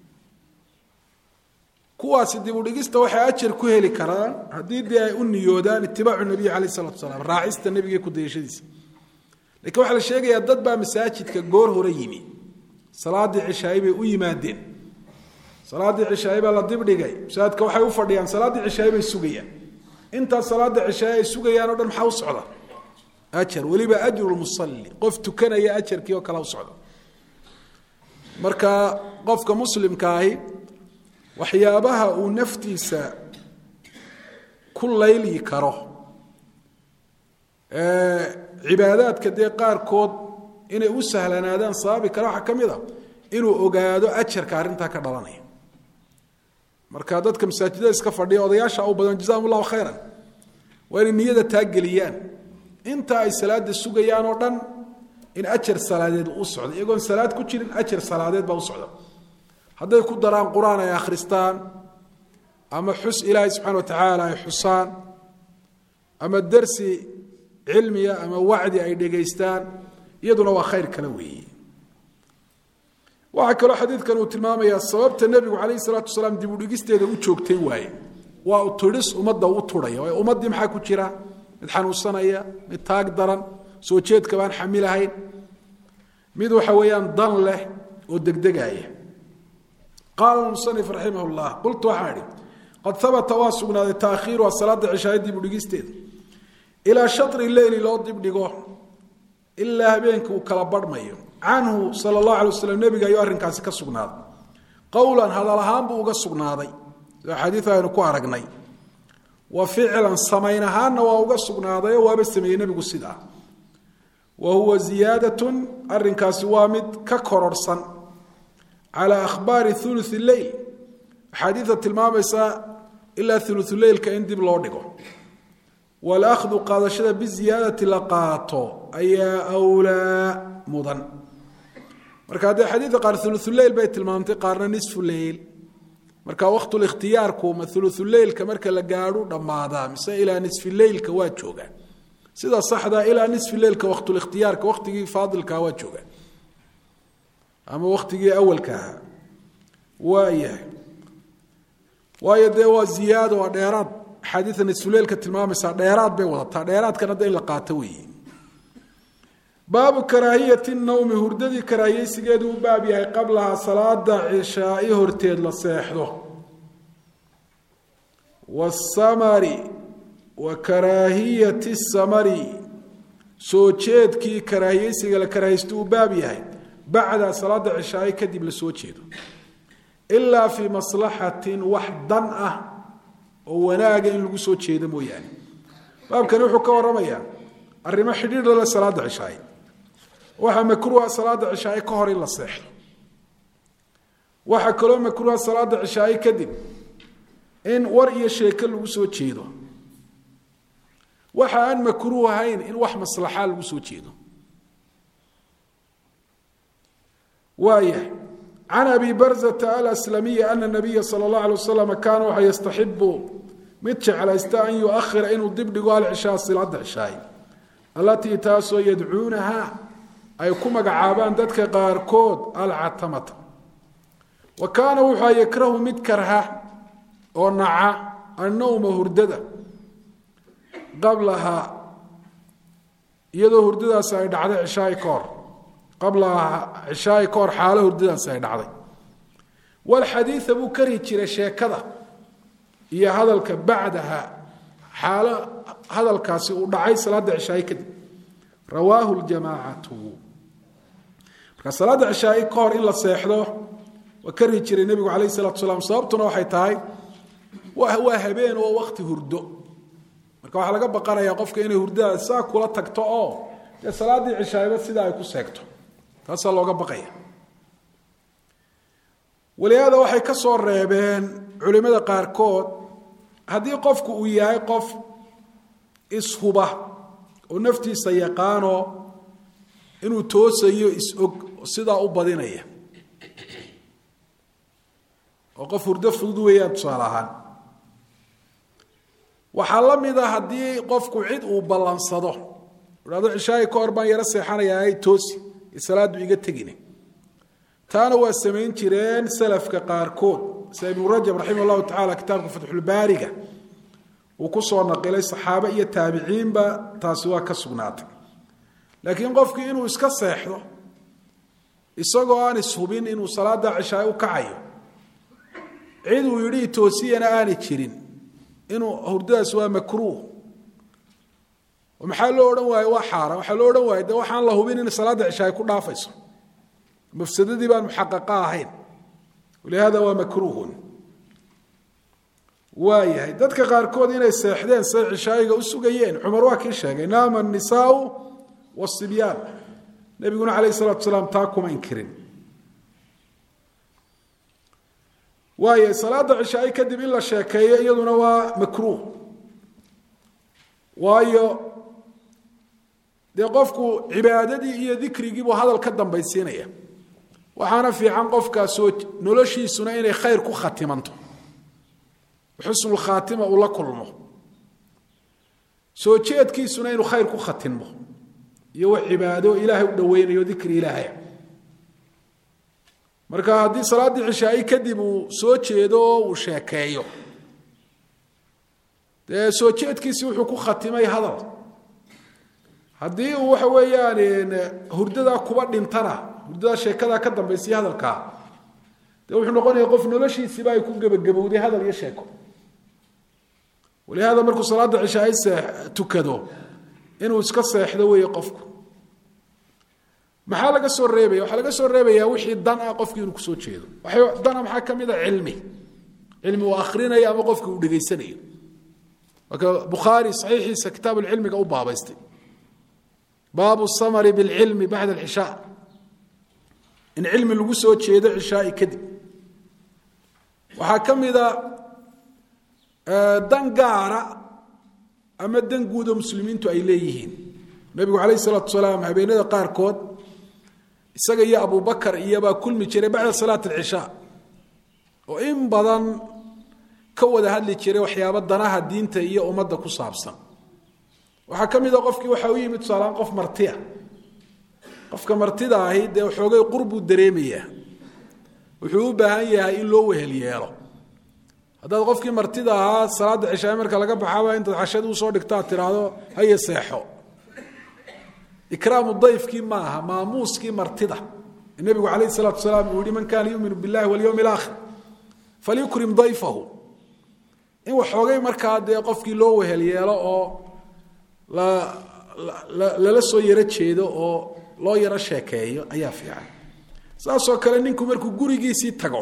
kuwaasi dib u dhigista waxay ajar ku heli karaan hadii ay u niyoodaan itibaacu nabiga kaleey sallallahu alayhi wasallam raacista nabiga ku deeshadiisa laakiin waxa la sheegayaa dad baa masaajidka goor hore yimi salaadii cishaay bay u yimaadeen salaadii cishaay baa la dib dhigay masaajidka waxay u fadhiyaan salaadii cishaay bay sugayaan انت صلاه العشاء سوغيان ودن maxaa u socda ajar waliba ajrul musalli qof tukanaya ajarkii oo kala u socda marka qofka muslimka ahi waxyaabaha uu naftiisa ku layli karo cibaadaadka de qaar kood inay u sahlanaadaan saabi kara waxa kamida inuu ogaado ajarka arinta ka dhalanaya marka dadka masaajidada iska fadhiyo odayaasha oo badan jazakumullahu khayran waa niyada taageliyaan inta ay salaada sugayaan oo dhan in ajar salaadeed u socdo iyagoon salaad ku jirin ajar salaadeed baa u socdo haday ku daraan quraan ay akhristaan ama xus ilaahay subhanahu wa ta'ala ay xusaan ama darsi cilmiya ama wacdi ay dhageystaan iyaduna waa khayr kala weeyii waxa kale xadiidkan uu tilmaamayaa sababta nabigu kaleey salaatu wasalaam dib u dhigisteeda u joogtay waay waa u turis umada u turay oo umadii maxaa ku jira mid xanuunsanaya mid taag daran soo jeedka baan xamilahayn mid waxa weeyaan dan leh oo degdegaya قال المصنف رحمه الله قلت وحاري قد ثبت واسقنا التأخير والصلاة العشاء دي بدقيستين إلى شطر الليل لو دبدقوه إلا بينك وكلا برميو عنه صلى الله عليه وسلم نبي أيها الرنكاس كسقنا قولا هذا لهام بوغا سقناداي حديثا انو كو ارغناي وفعلا سمينها ووغا سقناداي وابا سمي نبي سيدا وهو زياده الرنكاس وامد ككوررسن على اخبار ثلث الليل حديثه المامسا الا ثلث الليل كان ديب لو دغو والاخذ قادشده بزياده لقاطو اي اولى مضن marka hada xadiiska qaar thuluthul layl bay tilmaantay qaarna nisful layl marka waqtul ikhtiyarku ma thuluthul layl ka marka la gaaro dhamaada mise ila nisful layl ka waa jooga sida saxda ila nisful layl ka waqtul ikhtiyarka waqtigii faadilka waa jooga ama waqtigii awalka waaye waa ziyaado waa dheeraad xadiiska nisful layl ka tilmaamaysa dheeraad bay wadataa dheeraadkana in la qaato weeyii باب كراهية النوم هرددي كراهية سيجدو باب يهي قبلها صلاة عشاء هرتيد لصيحده والسمر وكراهية السمر سوچيد كي كراهية سيجل كراهيستو باب يهي بعد صلاة عشاء كدب لسوچيدو إلا في مصلحة وحدنأ وناقا إن لقو سوچيد مو يعني باب كان يحكى ورميان الرمى حديد لصلاة عشاء waxa makruuha salaada cishaa ka hor in la seexdo waxa kale makruuha salaada cishaa kadib in war iyo sheeko lagu soo jeedo waxa aan makruuhayn in wax maslaxa lagu soo jeedo وايه عن أبي برزة الأسلمية أن النبي صلى الله عليه وسلم كان يستحب متش على أن يؤخر إنه ضبط قال عشاء صلاة العشاء التي تاسو يدعونها أي كما عابان دتك قاركود العتمة وكان وحا يكره متكرها ونعى النوم هرددا قبلها يدو هرددا سايد على عشاء كور قبلها عشاء كور حاله هرددا سايد علي والحديث أبو كري تشير كذا هي هذا بعدها حاله هذا الكاسي ودعي صلاة عشاء كذا رواه الجماعة صلاة عشاء كور إلا سيحده وكري تشير النبي عليه الصلاة والسلام صابتنا وحيتاي وهو هبين ووقت هردو marka waxa laga baqanayaa qofka inay hurdada saa kula tagto oo salaadii cishaayba sida ay ku seegto taas looga baqaya waliyaada waxay ka soo reebeen culimada qaar kood hadii qofku uu yahay qof ishuba oo naftiisa yaqaano inuu toosayo is-og sida u badinaya oo qof hurdo fudud weeyaan tusaalahan waxa la mid ah hadii qofku cid uu balansado wadaad cishaay ka orban yara seexanaya ay toosi salaadu iga tagine taana waa sameyn jireen salafka qaar kood ibn rajab rahimahullah ta'ala kitaabka fathul baariga uu ku soo naqilay saxaaba iyo taabiciin ba taasi waa ka sugnaatay laakiin qofku inuu iska seexdo isagoo aan ishubin inuu salaada cishaay u kacayo cid uu yiri toosiyana aan jirin inuu hurdadaas waa makruuh ومحل لو دhan waay waa xaraam waxa loo dhan waay waxaan la hubin in salaada cishaay ku dhaafayso mafsadadii baan muhaqqaqa ahayn walaada waa makruuh waayahay dadka qaar kood inay seexdeen say cishaayga u sugayeen Umar waa kii sheegay naama nisaa wasibyan nabiguna kaleey salaatu salaam taa kuma inkirin waaye salaada cishaay kadib in la sheekeeyo iyaduna waa makruuh waayo qofku cibaadadii iyo dhikrigii buu hadal ka dambaysiinaya waxaana fiican qofka soo noloshiisuna inay khayr ku khatimanto xusnul khaatima uu la kulmo soo jeedkiisuna inuu khayr ku khatimo iyo wax cibaado ilaahay u dhaweynayo dhikri ilaahay marka hadii salaadii cishaay kadib uu soo jeedo uu sheekeeyo soo jeedkiisu wuxuu ku khatimay hadal hadii uu waxa weeyaan hurdada kuba dhintana hurdada sheekada ka dambeysay hadalka wuxuu noqonayaa qof noloshiisiiba ay ku gabagabowday hadal iyo sheeko walihaada markuu salaada cishaa tukado inuu iska seexdo weeye qofku maxaa laga soo reebaya waxaa laga soo reebayaa wixii dan ah qofkii inuu kusoo jeedo waxay dana maxaa ka mid ah cilmi uu akhrinayo ama qofkii uu dhegaysanayo marka bukhaari saxiixiisa kitaab cilmiga u baabaystay baabu samari bilcilmi bacda alcishaa in cilmi lagu soo jeedo cishaai kadib waxaa ka mid a dan gaara ama dan guud oo muslimiintu ay leeyihiin nabigu calayhi salaatu wasalaam habeenada qaarkood isaga iyo abubakar iyobaa kulmi jiray bacda salaat alcishaa oo in badan ka wada hadli jiray waxyaabo danaha diinta iyo ummadda ku saabsan waxaa ka mid a qofkii waxa u yimid tusaalaan qof martiya qofka martida ahi dee waxoogay qurbuu dareemayaa wuxuu u baahan yahay in loo wehel yeelo haddaad qofkii martida ahaa salaada cishaa marka laga baxaaba intaad cashada usoo dhigtaa tiraahdo haye seexo ikraamu dayfkii maaha maamuuskii martida nabigu calayhi salaatu wasalaam uu yihi man kaana yuminu billahi walyowmi alaakhir falyukrim dayfahu in waxoogay markaa dee qofkii loo wehel yeelo oo lala soo yaro jeedo oo loo yaro sheekeeyo ayaa fiican saasoo kale ninku markuu gurigiisii tago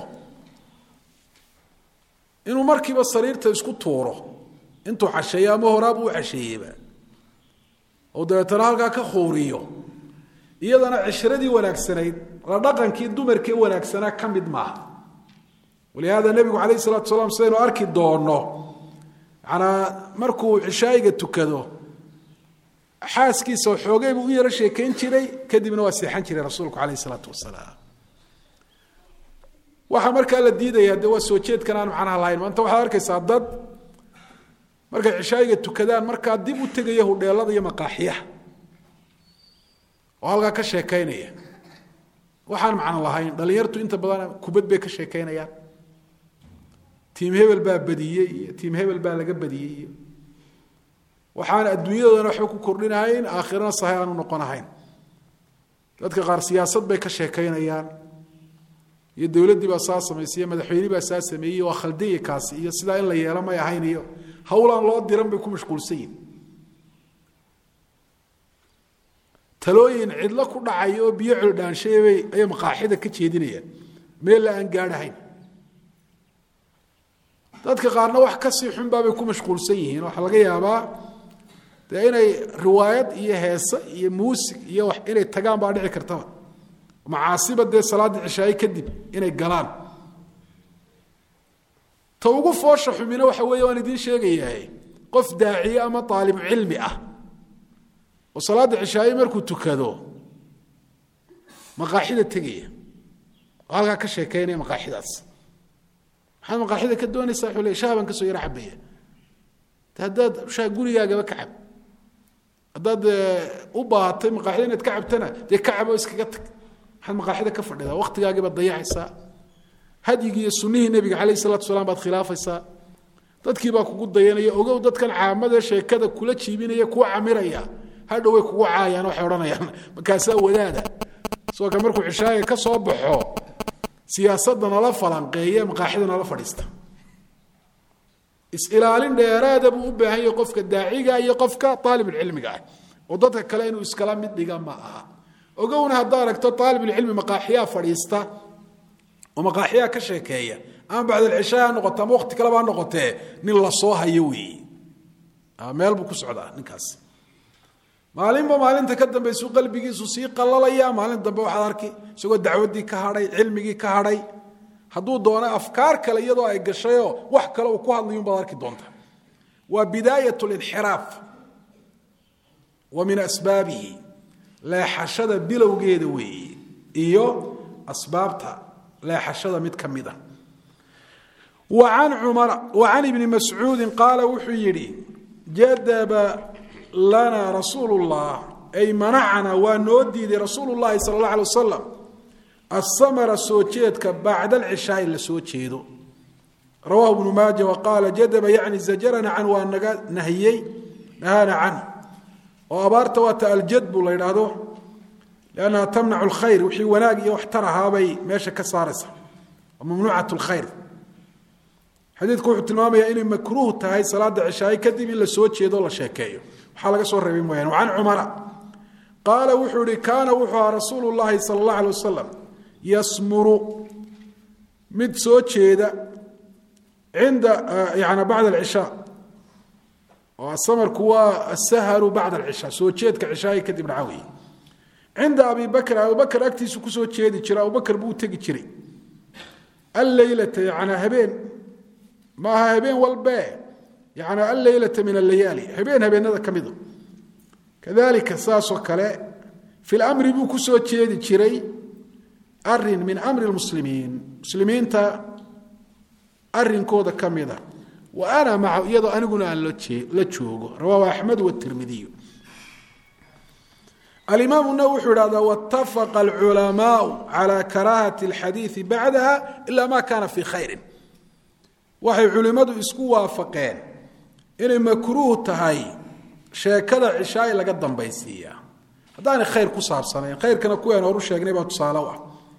inuu markiiba sariirta isku tuuro intuu casheeyo ama horaab uu casheeyeyba oo dabeetana halkaa ka khuuriyo iyadana cishradii wanaagsanayd la dhaqankii dumarkii wanaagsanaa ka mid maaha walihaada nebigu calayhi salaatu wasalaam sidaynu arki doonno manaa markuu cishaayiga tukado xaaskiisa xoogay buu u yaro sheekayn jiray kadibna waa seexan jiray rasuulku calayhi salaatu wasalaam waxaa markaa la diidayaa dee waa soo jeedkan aan macnaha lahayn maanta waxaad arkaysaa dad markay cishaayiga tukadaan markaa dib u tegaya hudheelada iyo maqaaxiyaha oo halkaa ka sheekaynaya waxaan macno lahayn dhalinyartu inta badan kubad bay ka sheekaynayaan tiim hebel baa badiyey iyo tiim hebel baa laga badiyey iyo waxaan adduunyadoodana waxba ku kordhinahayn aakhirana sahay aanu noqonahayn dadka qaar siyaasad bay ka sheekaynayaan iyo dowladdii baa saa samaysay iyo madaxweynihii baa saa sameeyey waa khaldanya kaasi iyo sidaa in la yeelo may ahayn iyo hawlaan loo diran bay ku mashquulsan yihin talooyin cidlo ku dhacay oo biyo coldhaanshaybay ayay maqaaxida ka jeedinayaan meel la aan gaadhahayn dadka qaarna wax kasii xunbaabay ku mashquulsan yihiin waxaa laga yaabaa dee inay riwaayad iyo heese iyo muusig iyo wax inay tagaan baa dhici kartaba macaasiba dee salaada cishaaye kadib inay galaan ta ugu foosha xumina waxa weeye waan idiin sheegayahay qof daaciye ama aalib cilmi ah oo salaada cishaaye markuu tukado maqaaxida tegaya oo halkaa ka sheekaynaya maqaaxidaas maxaad maqaaxida ka doonaysaa wuxuu leey shaah baan kasoo yaro cabaya haddaad shaah gurigaagaba ka cab haddaad u baahatay maqaaxida inaad ka cabtana dee ka cab oo iskaga tag maxaad maqaaxida ka fadhidaa waqtigaagiibaad dayacaysaa hadyigii iyo sunnihii nebiga calayhi salatu wasalaam baad khilaafaysaa dadkii baa kugu dayanaya ogow dadkan caamada sheekada kula jiibinaya kuwa camiraya hadhow way kugu caayaan waxay odhanayaan markaasaa wadaada soo ka markuu cishaaga ka soo baxo siyaasadda nala falanqeeye maqaaxida nala fadhiista is-ilaalin dheeraada buu u baahan yahay qofka daaciga iyo qofka aalibulcilmiga ah oo dadka kale inuu iskala mid dhiga ma aha ogowna haddaa aragto aalibulcilmi maqaaxiyaa fadhiista oo maqaaxiyaa ka sheekeeya ama bacdalcishaa ha noqoto ama waqti kaleba ha noqotee nin la soo hayo weeye meel buu ku socdaa ninkaas maalinba maalinta ka dambaysu qalbigiisu sii qalalaya maalin dambe waxaad arki isagoo dacwaddii ka hadhay cilmigii ka hadhay hadduu doono afkaar kale iyadoo ay gashayoo wax kale uu ku hadlayun baad arki doonta waa bidaayat linxiraaf wa min asbaabihi leexashada bilowgeeda weeye iyo asbaabta leexashada mid ka mid a wa can cumara wa can ibni mascuudin qaala wuxuu yidhi jadaba lana rasuulu llah ay manacana waa noo diiday rasuulu llahi sala allah alay wasalam asamara soo jeedka bacda alcishaai la soo jeedo rawahu ibnu maaja wa qaala jadaba yacni zajarana can waa naga nahiyey nahaana can oo abaarta waata aljadbu la yidhaahdo liannaha tamnacu alkhayr wixii wanaag iyo waxtar ahaabay meesha ka saaraysa mamnuucat lkhayr xadiidku wuxuu tilmaamayaa inay makruuh tahay salaada cishaaye kadib in la soo jeedo la sheekeeyo waxaa laga soo reebay mooyaane wacan cumara qaala wuxuu ihi kaana wuxuu ahaa rasuulu llahi sala allah alay wasalam yasmuru mid soo jeeda cinda yani bacda alcishaa oo asamarku waa asaharu bacda alcishaa soo jeedka cishaaye kadib dhaca weeye cinda abi bakr abubakr agtiisu kusoo jeedi jira abubakr buu tegi jiray alleylata yani habeen maaha habeen walbe yani alleylata min allayaali habeenada ka mida kadalika saasoo kale fi lamri buu kusoo jeedi jiray arin min amri lmuslimiin muslimiinta arinkooda ka mida wa ana macahu iyadoo aniguna aan la joogo rawaahu axmed watirmidiyu alimaam nawi wuxuu ihahdaa wاtafaqa alculamaau calى karaahati اlxadiiثi bacdaha ila ma kana fii khayrin waxay culimmadu isku waafaqeen inay makruuh tahay sheekada cishaa'i laga dambaysiiyaa haddaanay khayr ku saabsanayn khayrkana kuween horu sheegnay baa tusaale u ah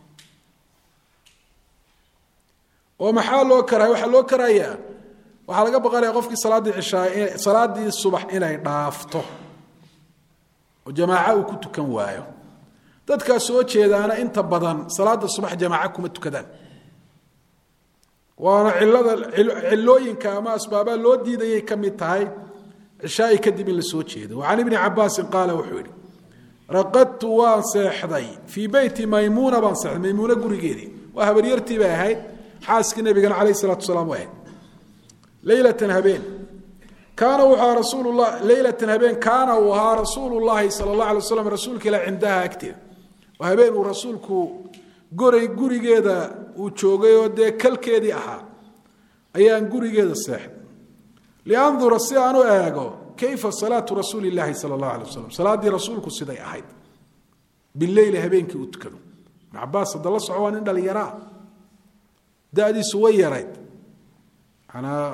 oo maxaa loo karaya waxaa loo karayaa waxaa laga baqanaya qofkii salaadii subax inay dhaafto oo jamaaca uu ku tukan waayo dadkaa soo jeedaana inta badan salaada subax jamaaca kuma tukadaan waana cilooyinka ama asbaabaa loo diidayay ka mid tahay cishaa'i kadib in la soo jeedo can ibni cabaasin qaala wuxuu yidhi raqadtu waan seexday fii beyti maymuuna baan seexday maymuuna gurigeedii waa habaryartii bay ahayd xaaskii nabigana calayh salatu wasalaam way ahayd leylatan habeen kaana wuxuu ahaa rasuulullah leylatan habeen kaana uu ahaa rasuulullaahi sala allah alay waslam rasuulka ilah cindaha agteeda oo habeen uu rasuulku gurigeeda uu joogay oo dee kalkeedii ahaa ayaan gurigeeda seexday liandura si aan u eego kayfa salaatu rasuuli illaahi sala allahu alay wasalam salaaddii rasuulku siday ahayd bileyli habeenkii uu tukado ibn cabaas hadda la soco waa nin dhalinyaraa da'diisu way yarayd manaa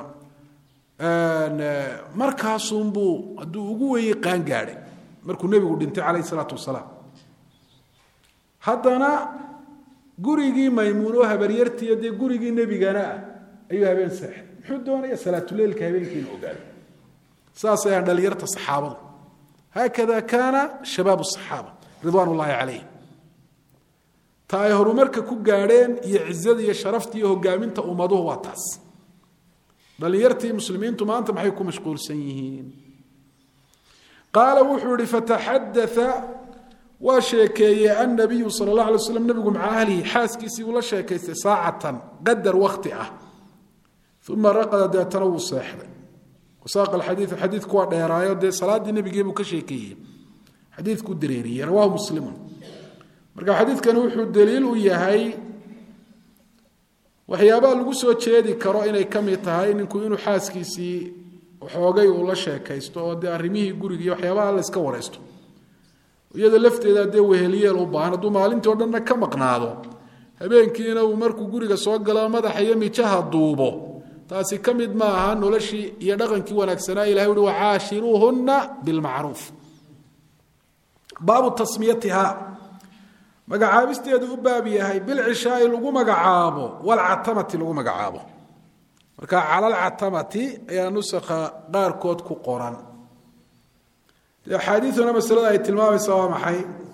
markaasunbuu hadduu ugu weeyey qaan gaadhay markuu nebigu dhintay calayh isalaatu wasalaam haddana gurigii maymuuno habaryartiiyo dee gurigii nebigana ah ayuu habeen seexay muxuu doonaya salaatuleilka habeenkiina ogaaday saas ayaan dhalinyarta saxaabadu haakada kaana shabaab asaxaaba ridwaan ullaahi calayhim ta ay horumarka ku gaadheen iyo cizada iyo sharafta iyo hogaaminta ummaduhu waa taas dhalinyartii muslimiintu maanta maxay ku mashquulsan yihiin qaala wuxuu ihi fataxadaa waa sheekeeyey annabiyu sala allah alay waslam nebigu maca ahlihi xaaskiisii uu la sheekaystay saacatan qadar wakti ah uma raqada deetana wuu seexday wasaaqa alxadiidu xadiidku waa dheeraayo dee salaaddii nebigeebuu ka sheekeeyey xadiidkuu dareeriyey rawaahu muslimun marka xadiidkani wuxuu daliil u yahay waxyaabaha lagu soo jeedi karo inay ka mid tahay ninku inuu xaaskiisii xoogay uu la sheekaysto oo dee arrimihii guriga iyo waxyaabaha la iska waraysto iyada lafteeda dee weheliyeel u baahan hadduu maalintii o dhanna ka maqnaado habeenkiina uu markuu guriga soo galo madaxa iyo mijaha duubo taasi ka mid ma aha noloshii iyo dhaqankii wanaagsanaa ilahay uhi wacaashiruuhunna bilmacruuf baabu tasmiyatiha magacaabisteedu u baab yahay bilcishaai lagu magacaabo walcatamati lagu magacaabo marka cala alcatamati ayaa nusakha qaarkood ku qoran axaadiiduna masalada ay tilmaamaysa waa maxay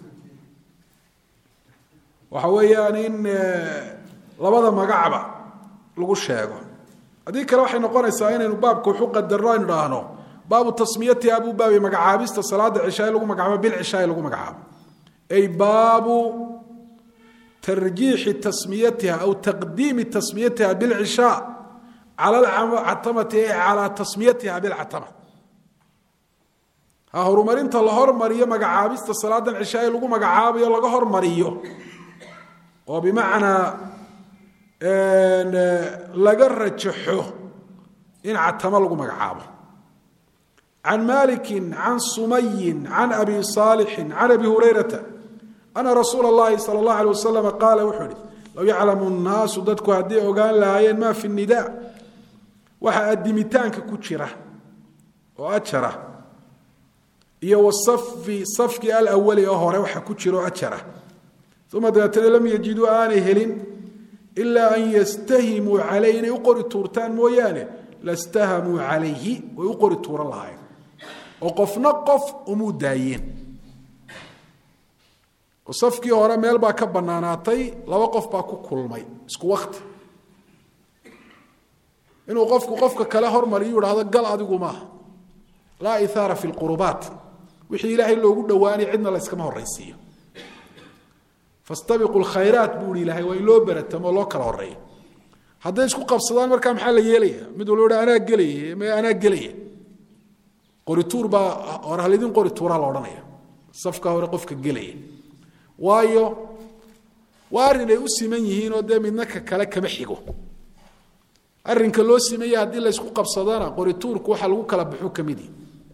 waxa weeyaan in labada magacba lagu sheego haddii kale waxay noqonaysaa inaynu baabka wuxu qadarno aynu dhaahno baabu tasmiyatiha buu baabay magacaabista salaada cishaai lagu magacaabo bilcishaai lagu magacaabo ay baabu tarjiixi tasmiyatiha aw taqdiimi tasmiyatiha bilcishaa cala alcatamati ay calaa tasmiyatiha bilcatama ha horumarinta la hormariyo magacaabista salaadan cishaai lagu magacaabayo laga hormariyo oo bimacnaa laga rajaxo in catamo lagu magacaabo can maliki can sumayin can abi saalixin can abi hurayrata ana rasuula اllahi salى اllah alيه wasalam qaala wuxuu ihi low yaclamu الnaasu dadku hadday ogaan lahaayeen ma fi nida waxa adimitaanka ku jira oo ajara iyo wasafi safkii alawali oo hore waxa ku jiro ajara uma dabeetana lam yajiduu aanay helin ilaa an yastahimuu calayhi inay u qori tuurtaan mooyaane lastahamuu calayhi way u qori tuuran lahayn oo qofna qof umuu daayeen oo safkii hore meel baa ka bannaanaatay laba qof baa ku kulmay isku wakti inuu qofka kale hormariyo yidhaahdo gal adigu maaha laa ithaara fi lqurubaat wixii ilaahay loogu dhowaanay cidna la iskama horraysiiyo fastabiqu lkhayraat buu ihi ilaahay waa in loo baratamo loo kala horreeyo hadday isku qabsadaan markaa maxaa la yeelaya mid walba ha anaa gelaya me anaa gelaya qorituur baa hore halidin qorituuraa la odhanaya safka hore qofka gelaya waayo waa arrin ay u siman yihiin oo dee midna ka kale kama xigo arrinka loo simaya haddii la isku qabsadana qorituurku waxa lagu kala baxo ka mid yihi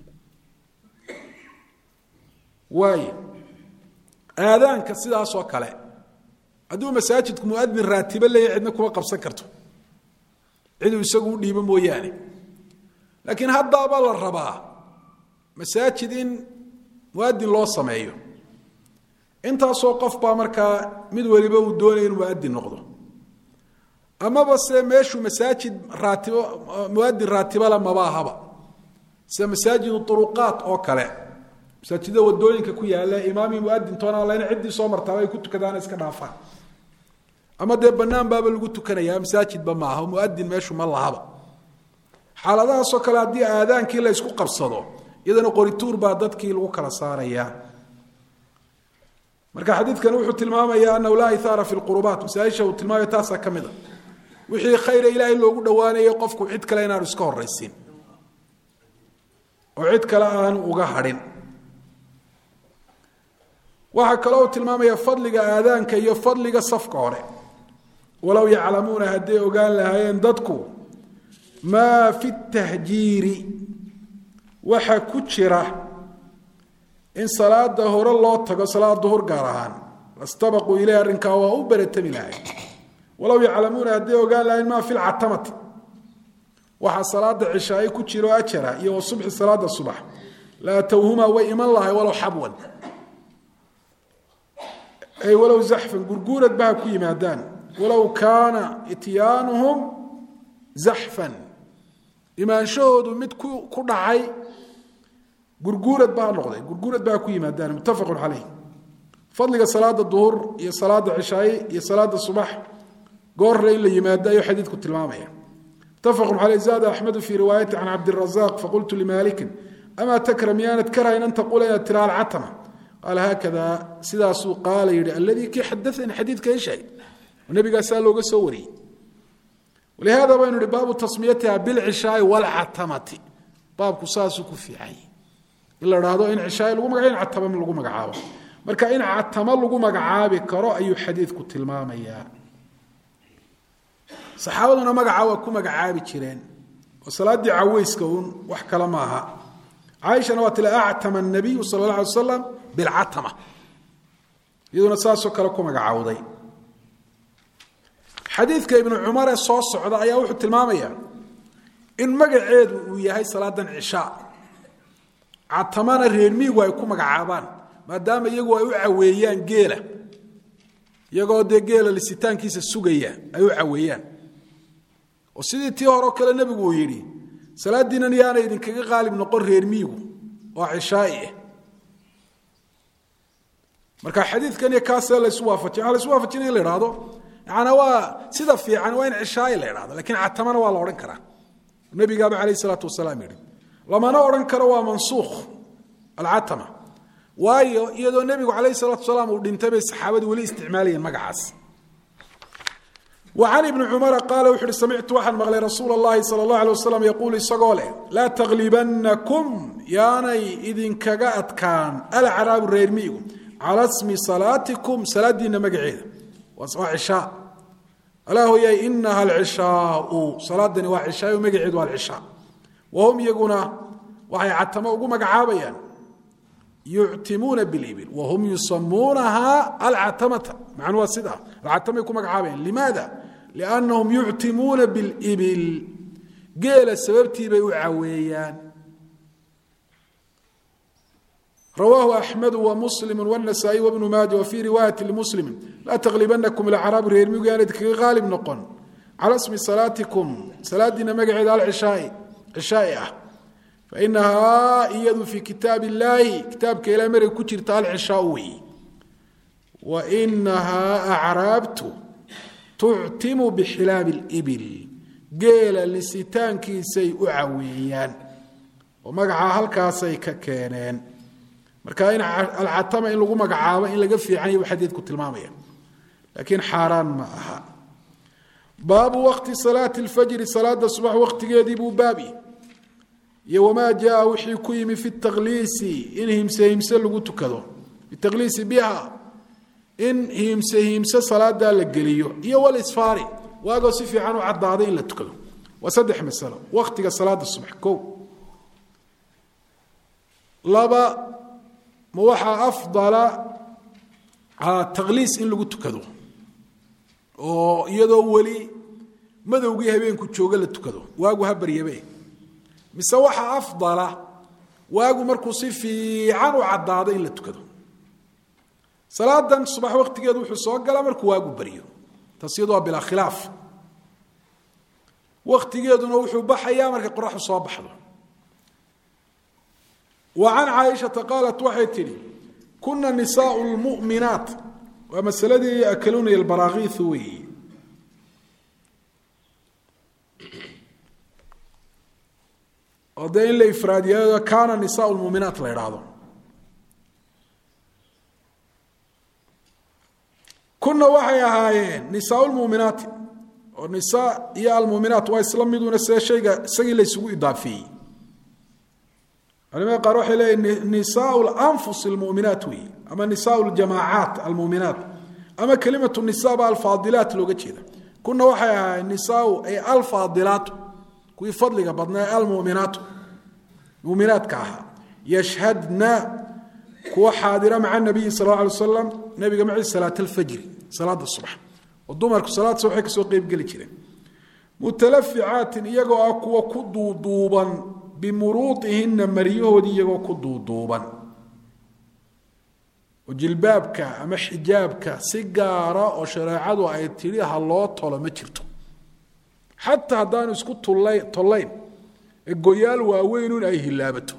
waayo aadaanka sidaasoo kale hadduu masaajidku muadin raatibo leeyahay cidna kuma qabsan karto ciduu isagu u dhiibo mooyaane laakiin haddaaba la rabaa masaajid in muadin loo sameeyo intaasoo qof baa markaa mid waliba uu doonaya in muadin noqdo amaba se meeshuu masaajid raatibo muadin raatibala mabaahaba sida masaajidu turuqaat oo kale masaajida wadooyinka ku yaala imaam muadin toona layna cidii soo martaa ay ku tukadaan iska dhaafaan ama dee banaan baaba lagu tukanayaa masaajidba maaha muadin meeshu ma lahaba xaaladahaasoo kale haddii aadaankii la isku qabsado iyadana qorituur baa dadkii lagu kala saarayaa marka xadiidkan wuxuu tilmaamayaa annahu laa ithaara fi lqurubaat masaa-isha uu tilmaamayo taasaa ka mid a wixii khayra ilaahay loogu dhowaanayo qofku cid kale inaanu iska horraysiin oo cid kale aanu uga hadhin waxaa kaloo tilmaamaya fadliga aadaanka iyo fadliga safka hore walow yaclamuuna hadday ogaan lahaayeen dadku maa fi tahjiiri waxa ku jira in salaada hore loo tago salaad duhur gaar ahaan lastabaquu ilay arrinkaa waa u baratami lahay walow yaclamuuna hadday ogaan lahayen maa fi lcatamati waxaa salaada cishaaye ku jiro ajara iyo wasubxi salaada subax la atowhumaa way iman lahay walow xabwan ay walow zaxfan gurguurad baha ku yimaadaan walow kaana ityaanuhum zaxfan imaanshahoodu mid ku dhacay gurguurad baa noqday gurguurad baa ku yimaadaan muttafaqun calayh fadliga salaada duhur iyo salaada cishaaye iyo salaada subax goorre in la yimaado ayuu xadiidku tilmaamaya muttafaqun calayh zaada axmedu fii riwaayati can cabdirazaq faqultu limaalikin amaa takra miyaanad karahayn an taquula inaad tira alcatama qaal haakada sidaasuu qaala yihi alladii kii xadaanii xadiidka ishahay nabigaasaa looga soo wariyey walihaada baynu ihi baabu tasmiyatiha bilcishaai walcatamati baabku saasuu ku fiicay in la dhahdo in cishaai lagu magacaabo in catama lagu magacaabo marka in catamo lagu magacaabi karo ayuu xadiidku tilmaamayaa saxaabaduna magaca waa ku magacaabi jireen oo salaaddii caweyska uun wax kale maaha caaishana waa tila actama nabiyu sala alla alay wasalam bilcatama iyaduna saasoo kale ku magacaawday xadiidka ibnu cumar ee soo socda ayaa wuxuu tilmaamayaa in magaceedu uu yahay salaadan cishaa catamana reer miigu ay ku magacaabaan maadaama iyagu ay u caweeyaan geela iyagoo dee geela lisitaankiisa sugaya ay u caweeyaan oo sidii tii hore oo kale nebigu uu yidhi salaadiinan yaana idinkaga qaalib noqon reer miigu oo cishaai ah marka xadiidkan iyo kaasee laysu waafajin waxaa laysu waafajinaya in la idhaahdo yaani waa sida fiican waa in cishaai la idhahdo lakiin catamana waa la odhan karaa nabigaaba calayh isalaatu wasalaam yidhi lamana odhan karo waa mansuukh alcatama waayo iyadoo nebigu calayh salaatu wasalaam uu dhintay bay saxaabadu weli isticmaalayeen magacaas وعن ابن عمر قال وحر سمعت واحد مغلي رسول الله صلى الله عليه وسلم يقول إسقاله لا تغلبنكم ياني إذن كجأت كان العرب الريرميو على اسم صلاتكم صلاة دين مقعيد وصلاة عشاء ألا هو إنها العشاء صلاة دين وعشاء ومقعيد والعشاء وهم يقولون وحي عتموا مقعابيا يعتمون بالإبل وهم يسمونها العتمة معنى واسدة العتمة يكون مقعابين لماذا؟ لأنهم يعتمون بالإبل قيل السبب تيبي وعويان رواه أحمد ومسلم والنسائي وابن ماجه وفي رواية لمسلم لا تغلبنكم الأعراب reer miyigu aanad غaalib noqon على اسم صلاتكم salaadiina magaceeda العشاء فإنها iyadu في kitaaب اللahi kitaabka ilahay maray ku jirta العشhاء wey وإنها أعراabtu تuctimu بxilaaب الإبل geela lisitaankiisay u caweeyaan oo magacaa halkaasay ka keeneen marka in alcatama in lagu magacaabo in laga fiican yahay xadiidku tilmaamaya laakiin xaaraan ma aha baabu waqti salaati alfajr salaada subax waqtigeedii buu baabi iyo wamaa jaa wixii ku yimi fi takhliisi in himse lagu tukado bitakhliisi biha in himse salaada la geliyo iyo wal isfaari waago si fiican u cadaaday in la tukado waa saddex mas'alo waqtiga salaada subax koow laba ma waxaa afdala takhliis in lagu tukado oo iyadoo weli madowgii habeenku jooga la tukado waagu ha baryabe mise waxaa afdala waagu markuu si fiican u caddaado in la tukado salaadan subax waqtigeedu wuxuu soo galaa markuu waagu baryo taas iyadoo bilaa khilaaf waqtigeeduna wuxuu baxayaa markay qoraxdu soo baxdo وعن عائشة قالت waxay tihi كنا نساء المؤمنات waa masaladii يأكلون البراغيث weeye oo dee in la ifraadiyo kaana نساء المؤمنات la idhaahdo kuna waxay ahaayeen نساء المؤمنات oo نساء iyo المؤمنات waa isla miduna see shayga isagii la isugu idaafeeyey علماء قالوا حلي نساء الأنفس المؤمنات وي أما نساء الجماعات المؤمنات أما كلمة النساء الفاضلات لو قلت كذا كنا وحيا النساء أي الفاضلات كوي فضلك بدنا المؤمنات مؤمنات كاها يشهدنا كوا حاضرة مع النبي صلى الله عليه وسلم نبي مع صلاة الفجر صلاة الصبح والضمر صلاة الصبح كسوقي بقلت كذا متلفعات يقوا أكوا كدو دوبا بمروطهن مريهودي يغو كدودوبا وجلبابك اما حجابك سيجاره او شريعه اي تريها لو طول ما جرتو حتى هدان اسكو طولين الغيال واوينون اي هلابتو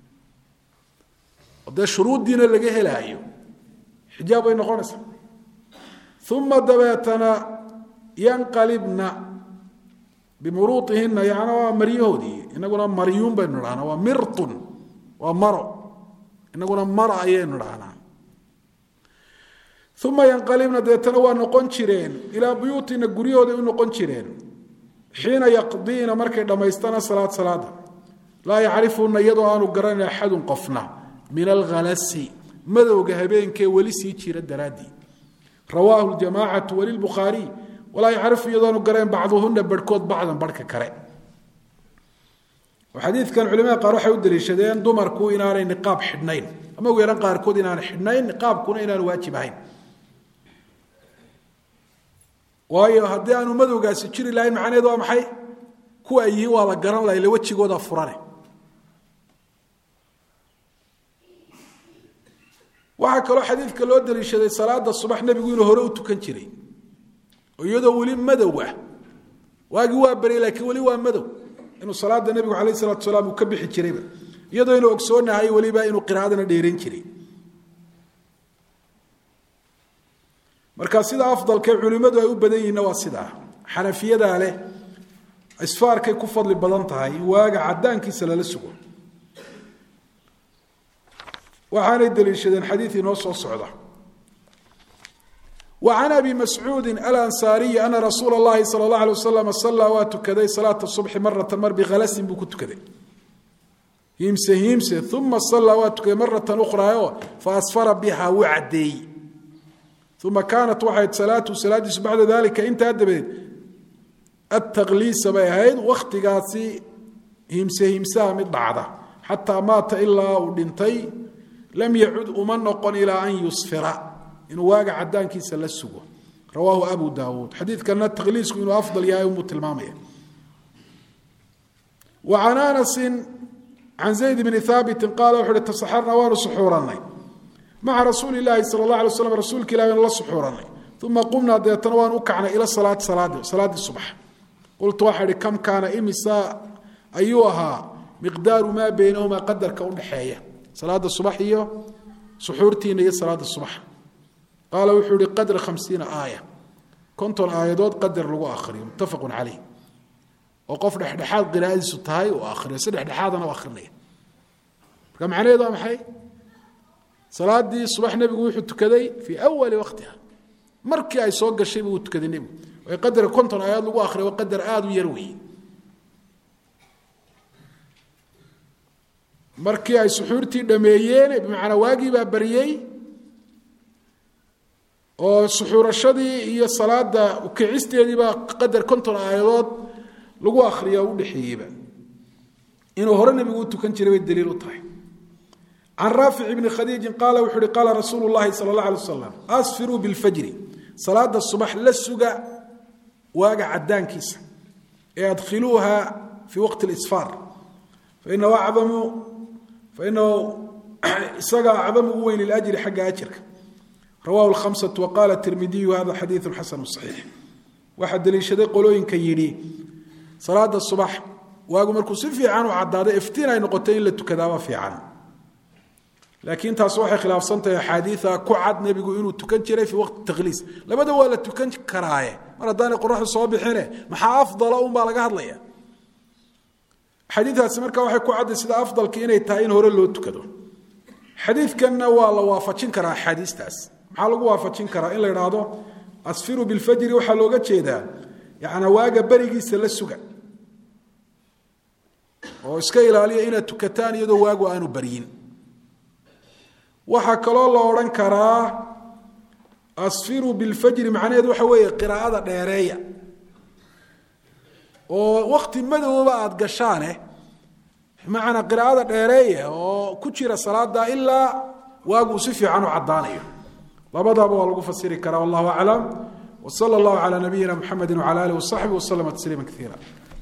وده شروط دين لغا هلايو حجاب اي نقونس ثم دبيتنا ينقلبنا بمروطهن يعني مريهودي إننا مريون بنرانا ومرط ومرء إننا مرء ينرانا ثم ينقلبنا ديتنا نقنشرين إلى بيوتنا قريودي نقنشرين حين يقضين مركز لما يستنى صلاة لا يعرفون يدو أنو قرن أحد قفنا من الغلس ماذا وقهبين كي ولسي تشير الدرادي رواه الجماعة وللبخاري ولا يعرف يدو قرن بعضهن بركود بعضا بركة كرين وحديث كان علماء قالوا حيود الشدين دمركو إنان نقاب حدنين أما ويران قاركود إنان حدنين نقاب كون إنان واجبين waayo haddii aanu madowgaasi jiri lahayn macnaheedu waa maxay kuwa yihiin waa la garan lahaa ila wajigooda furane waxa kaloo xadiidka loo daliishaday salaada subax nabigu inuu hore u tukan jiray oo iyadoo weli madow ah waagi waa bari laakiin weli waa madow inuu salaada nabigu kaleey salaatu salaam uu ka bixi jirayba iyadoo inuu ogsoonahay waliba inuu qiraadana dheerin jiray marka sida afdalka culimadu ay u badan yihiin waa sida xanafiyada leh isfaarkay ku fadli badan tahay waaga cadaankiisa la sugo waxaanay daliishadeen xadiis inoo soo socda وعن أبي مسعود الأنصاري أن رسول الله صلى الله عليه وسلم صلى واتكذي صلاة الصبح مرة بغلس بكتكذي يمسه ثم صلى واتكذي مرة أخرى فأصفر بها وعدي ثم كانت واحد صلاة بعد ذلك انت أدبت التغليس بيهيد واخت قاسي همسه من بعضه حتى مات إلا ودنتي لم يعد أمنقا إلى أن يصفر إنه واقع عدان كيس للسوق رواه أبو داود حديث كان التغليس إنه أفضل يا يوم التلمامية وعن أنس عن زيد بن ثابت قال وحده تصحرنا ونسحورنا مع رسول الله صلى الله عليه وسلم رسولك إلى الله سحورنا ثم قمنا ديتنا وكعنا إلى صلاة الصبح قلت واحد كم كان إمساء أيها مقدار ما بينهما قدر كون حياة صلاة الصبح هي سحورتين هي صلاة الصبح قال وحده قدر 50 آية كنت الآيات قدر لغو آخر متفق عليه وقف dhexdhexaad qiraa'adiisu tahay oo akhriyo dhexdhexaadana akhrinay marka macnaheedu waa maxay salaadii subax nabigu wuxuu tukaday fi awwal waqtiha markii ay soo gashay buu tukaday nabigu way qadar konton aayad lagu akhriyo qadar aad u yar weey markii ay suxuurtii dhameeyeen macna waagi baa bariyay oo suxuurashadii iyo salaada u kicisteedii baa qadar konton aayadood lagu akhriyo u dhaxeeyba inuu hore nabigu u tukan jiray daliil u tahay عن رافع بن خديج قال وحري قال رسول الله صلى الله عليه وسلم أسفروا بالفجر صلاة الصبح للسقع واقع عدان كيس يدخلوها في وقت الإسفار فإنه سقع عظم وين الأجر حق أجرك رواه الخمسة وقال الترمذي هذا حديث حسن صحيح واحد دليل شديد قولوا كيري صلاة الصبح واقو مركو سفي عنه عدادة افتينا نقطين لتكداوا في عنه لكن تصوحي خلاف صنطة حديثة كعد نبيقو إنه تكنشري في وقت التغليس لما دوالا تكنش كراية مرة داني قروح الصوابي حينه محا أفضل أم بالغاد ليا حديثة سمركا وحي كعد سيدا أفضل كيني تاين هور اللي تكدو حديث كان والله وافتشين كرا حديث تاس محا لغو وافتشين كرا إلا يرادو أسفروا بالفجر وحا لوغا جيدا يعني واقع بريقي سلسوغا وإسكا إلاليا إنا تكتان يدو واقو آنو بريين waxa kale loo oran karaa asfiru bil fajr macnaheedu waxa weeye qiraa'ada dheereeya oo waqti madowba aad gashaane macna qiraa'ada dheereeya oo ku jira salaada ilaa waagu si fiican u cadaanayo labadaba waa lagu fasiri karaa wallahu a'lam wa sallallahu ala nabiyyina muhammadin wa ala alihi wa sahbihi wa sallama taslima kathira